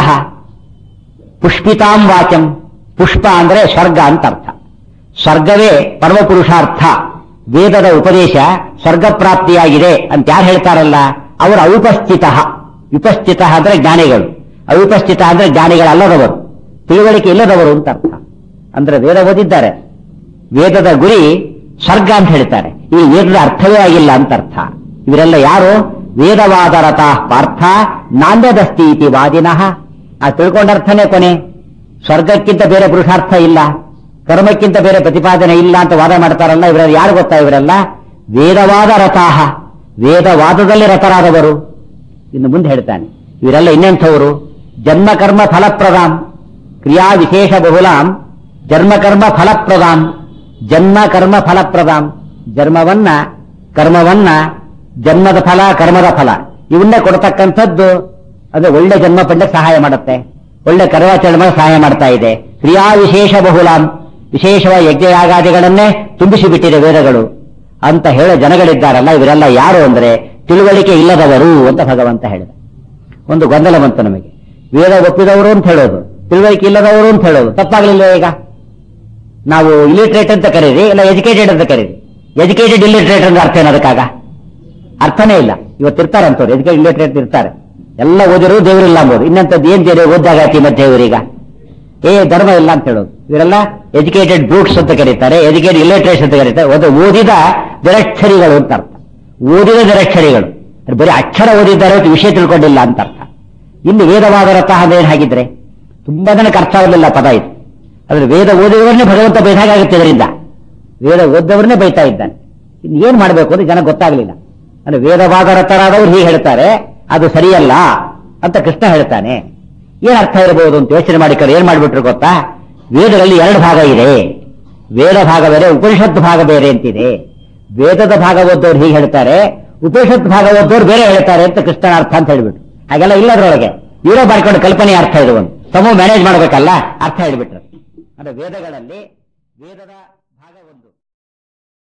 ಪುಷ್ಪಿತಾಂ ವಾಚಂ, ಪುಷ್ಪ ಅಂದ್ರೆ ಸ್ವರ್ಗ ಅಂತ ಅರ್ಥ. ಸ್ವರ್ಗವೇ ಪರಮಪುರುಷಾರ್ಥ. ವೇದದ ಉಪದೇಶ ಸ್ವರ್ಗ ಪ್ರಾಪ್ತಿಯಾಗಿದೆ ಅಂತ ಯಾರು ಹೇಳ್ತಾರಲ್ಲ ಅವರು ಅವಿಪಶ್ಚಿತ. ವಿಪಶ್ಚಿತ ಅಂದ್ರೆ ಜ್ಞಾನಿಗಳು, ಅವಿಪಶ್ಚಿತ ಅಂದ್ರೆ ಜ್ಞಾನಿಗಳಲ್ಲದವರು, ತಿಳುವಳಿಕೆ ಇಲ್ಲದವರು ಅಂತ ಅರ್ಥ. ಅಂದ್ರೆ ವೇದ ಓದಿದ್ದಾರೆ, ವೇದದ ಗುರಿ ಸ್ವರ್ಗ ಅಂತ ಹೇಳ್ತಾರೆ, ಈ ವೇದದ ಅರ್ಥವೇ ಆಗಿಲ್ಲ ಅಂತ ಅರ್ಥ. ಇವರೆಲ್ಲ ಯಾರು? ವೇದವಾದರತ ಪಾರ್ಥ ನಾಣ್ಯದಸ್ತಿ ಇತಿ ವಾದಿನಃ. ಆ ತಿಳ್ಕೊಂಡ ಅರ್ಥನೇ ಕೊನೆ. ಸ್ವರ್ಗಕ್ಕಿಂತ ಬೇರೆ ಪುರುಷಾರ್ಥ ಇಲ್ಲ, ಕರ್ಮಕ್ಕಿಂತ ಬೇರೆ ಪ್ರತಿಪಾದನೆ ಇಲ್ಲ ಅಂತ ವಾದ ಮಾಡ್ತಾರಲ್ಲ, ಇವರೆಲ್ಲ ಯಾರು ಗೊತ್ತಾ? ಇವರೆಲ್ಲ ವೇದವಾದ ರಥಾಹ, ವೇದವಾದದಲ್ಲಿ ರಥರಾದವರು. ಇನ್ನು ಮುಂದೆ ಹೇಳ್ತಾನೆ, ಇವರೆಲ್ಲ ಇನ್ನೆಂಥವರು? ಜನ್ಮಕರ್ಮ ಫಲಪ್ರದಾಂ ಕ್ರಿಯಾ ವಿಶೇಷ ಬಹುಲಾಂ ಜನ್ಮಕರ್ಮ ಫಲಪ್ರದಾಂ. ಜನ್ಮ ಕರ್ಮ ಫಲಪ್ರದಾಂ, ಜನ್ಮವನ್ನ ಕರ್ಮವನ್ನ, ಜನ್ಮದ ಫಲ ಕರ್ಮದ ಫಲ ಇವನ್ನೇ ಕೊಡತಕ್ಕಂಥದ್ದು. ಅದು ಒಳ್ಳೆ ಜನ್ಮ ಪಂಡಕ್ಕೆ ಸಹಾಯ ಮಾಡುತ್ತೆ, ಒಳ್ಳೆ ಕರ್ಮಾಚರಣೆ ಸಹಾಯ ಮಾಡ್ತಾ ಇದೆ. ಕ್ರಿಯಾ ವಿಶೇಷ ಬಹುಲಾಂ, ವಿಶೇಷವಾಗಿ ಯಜ್ಞಯಾಗಾದಿಗಳನ್ನೇ ತುಂಬಿಸಿಬಿಟ್ಟಿದೆ ವೇದಗಳು ಅಂತ ಹೇಳೋ ಜನಗಳಿದ್ದಾರಲ್ಲ, ಇವರೆಲ್ಲ ಯಾರು ಅಂದ್ರೆ ತಿಳುವಳಿಕೆ ಇಲ್ಲದವರು ಅಂತ ಭಗವಂತ ಹೇಳಿದ. ಒಂದು ಗೊಂದಲ ಬಂತು ನಮಗೆ. ವೇದ ಒಪ್ಪಿದವರು ಅಂತ ಹೇಳೋದು, ತಿಳುವಳಿಕೆ ಇಲ್ಲದವರು ಅಂತ ಹೇಳೋದು ತಪ್ಪಾಗಲಿಲ್ಲ. ಈಗ ನಾವು ಇಲಿಟ್ರೇಟ್ ಅಂತ ಕರೀರಿ, ಇಲ್ಲ ಎಜುಕೇಟೆಡ್ ಅಂತ ಕರೀರಿ. ಎಜುಕೇಟೆಡ್ ಇಲಿಟ್ರೇಟ್ ಅಂದ್ರೆ ಅರ್ಥ ಏನದಕ್ಕಾಗ? ಅರ್ಥನೇ ಇಲ್ಲ. ಇವತ್ತಿರ್ತಾರೆ ಅಂತವ್ರು ಎಜುಕೇಟೆಡ್ ಇಲಿಟ್ರೇಟ್ ಇರ್ತಾರೆ, ಎಲ್ಲ ಓದಿರೋ ದೇವರಿಲ್ಲ ಅಂಬೋದು. ಇನ್ನಂತದ್ದು ಏನ್ ದೇವರು ಓದ್ದಾಗತಿ ಮತ್ತೆ ಇವರೀಗ ಏ ಧರ್ಮ ಇಲ್ಲ ಅಂತ ಹೇಳೋದು. ಇವರೆಲ್ಲ ಎಜುಕೇಟೆಡ್ ಬ್ರೂಟ್ಸ್ ಅಂತ ಕರೀತಾರೆ, ಎಜುಕೇಟೆಡ್ ಇಲಿಟ್ರೇಟ್ಸ್ ಅಂತ ಕರೀತಾರೆ. ಒಂದು ಓದಿದ ನಿರಕ್ಷರಿಗಳು ಅಂತ ಅರ್ಥ. ಓದಿದ ನಿರಕ್ಷರಿಗಳು ಬರೀ ಅಕ್ಷರ ಓದಿದ್ದಾರೆ, ವಿಷಯ ತಿಳ್ಕೊಂಡಿಲ್ಲ ಅಂತ ಅರ್ಥ. ಇನ್ನು ವೇದವಾದ ರಥ ಅದೇನು ಹಾಗಿದ್ರೆ ತುಂಬಾ ಜನಕ್ಕೆ ಅರ್ಥ ಆಗಲಿಲ್ಲ ಪದ ಇದು. ಆದ್ರೆ ವೇದ ಓದಿದವರನ್ನೇ ಭಗವಂತ ಬೈದಾಗುತ್ತೆ. ಇದರಿಂದ ವೇದ ಓದ್ದವರನ್ನೇ ಬೈತಾ ಇದ್ದಾನೆ. ಇನ್ನು ಏನ್ ಮಾಡಬೇಕು ಅಂದ್ರೆ ಜನ ಗೊತ್ತಾಗ್ಲಿಲ್ಲ. ಅಂದ್ರೆ ವೇದವಾದ ರಥರಾದವ್ರು ಹೀಗೆ ಹೇಳ್ತಾರೆ, ಅದು ಸರಿಯಲ್ಲ ಅಂತ ಕೃಷ್ಣ ಹೇಳ್ತಾನೆ. ಏನ್ ಅರ್ಥ ಇರಬಹುದು ಅಂತ ಯೋಚನೆ ಮಾಡಿಕೊಂಡು ಏನ್ ಮಾಡ್ಬಿಟ್ರು ಗೊತ್ತಾ? ವೇದಗಳಲ್ಲಿ ಎರಡು ಭಾಗ ಇದೆ. ವೇದ ಭಾಗ ಬೇರೆ, ಉಪನಿಷತ್ ಭಾಗ ಬೇರೆ ಅಂತಿದೆ. ವೇದದ ಭಾಗ ಓದೋರು ಹೀಗೆ ಹೇಳ್ತಾರೆ, ಉಪನಿಷತ್ ಭಾಗ ಓದೋರು ಬೇರೆ ಹೇಳ್ತಾರೆ ಅಂತ ಕೃಷ್ಣನ ಅರ್ಥ ಅಂತ ಹೇಳ್ಬಿಟ್ರು. ಹಾಗೆಲ್ಲ ಇಲ್ಲದ್ರೊಳಗೆ ಇವರೇ ಬರ್ಕೊಂಡು ಕಲ್ಪನೆ ಅರ್ಥ ಇದು. ಒಂದು ಸಮೂಹ ಮ್ಯಾನೇಜ್ ಮಾಡ್ಬೇಕಲ್ಲ, ಅರ್ಥ ಹೇಳ್ಬಿಟ್ರು. ಅಂದ್ರೆ ವೇದಗಳಲ್ಲಿ ವೇದದ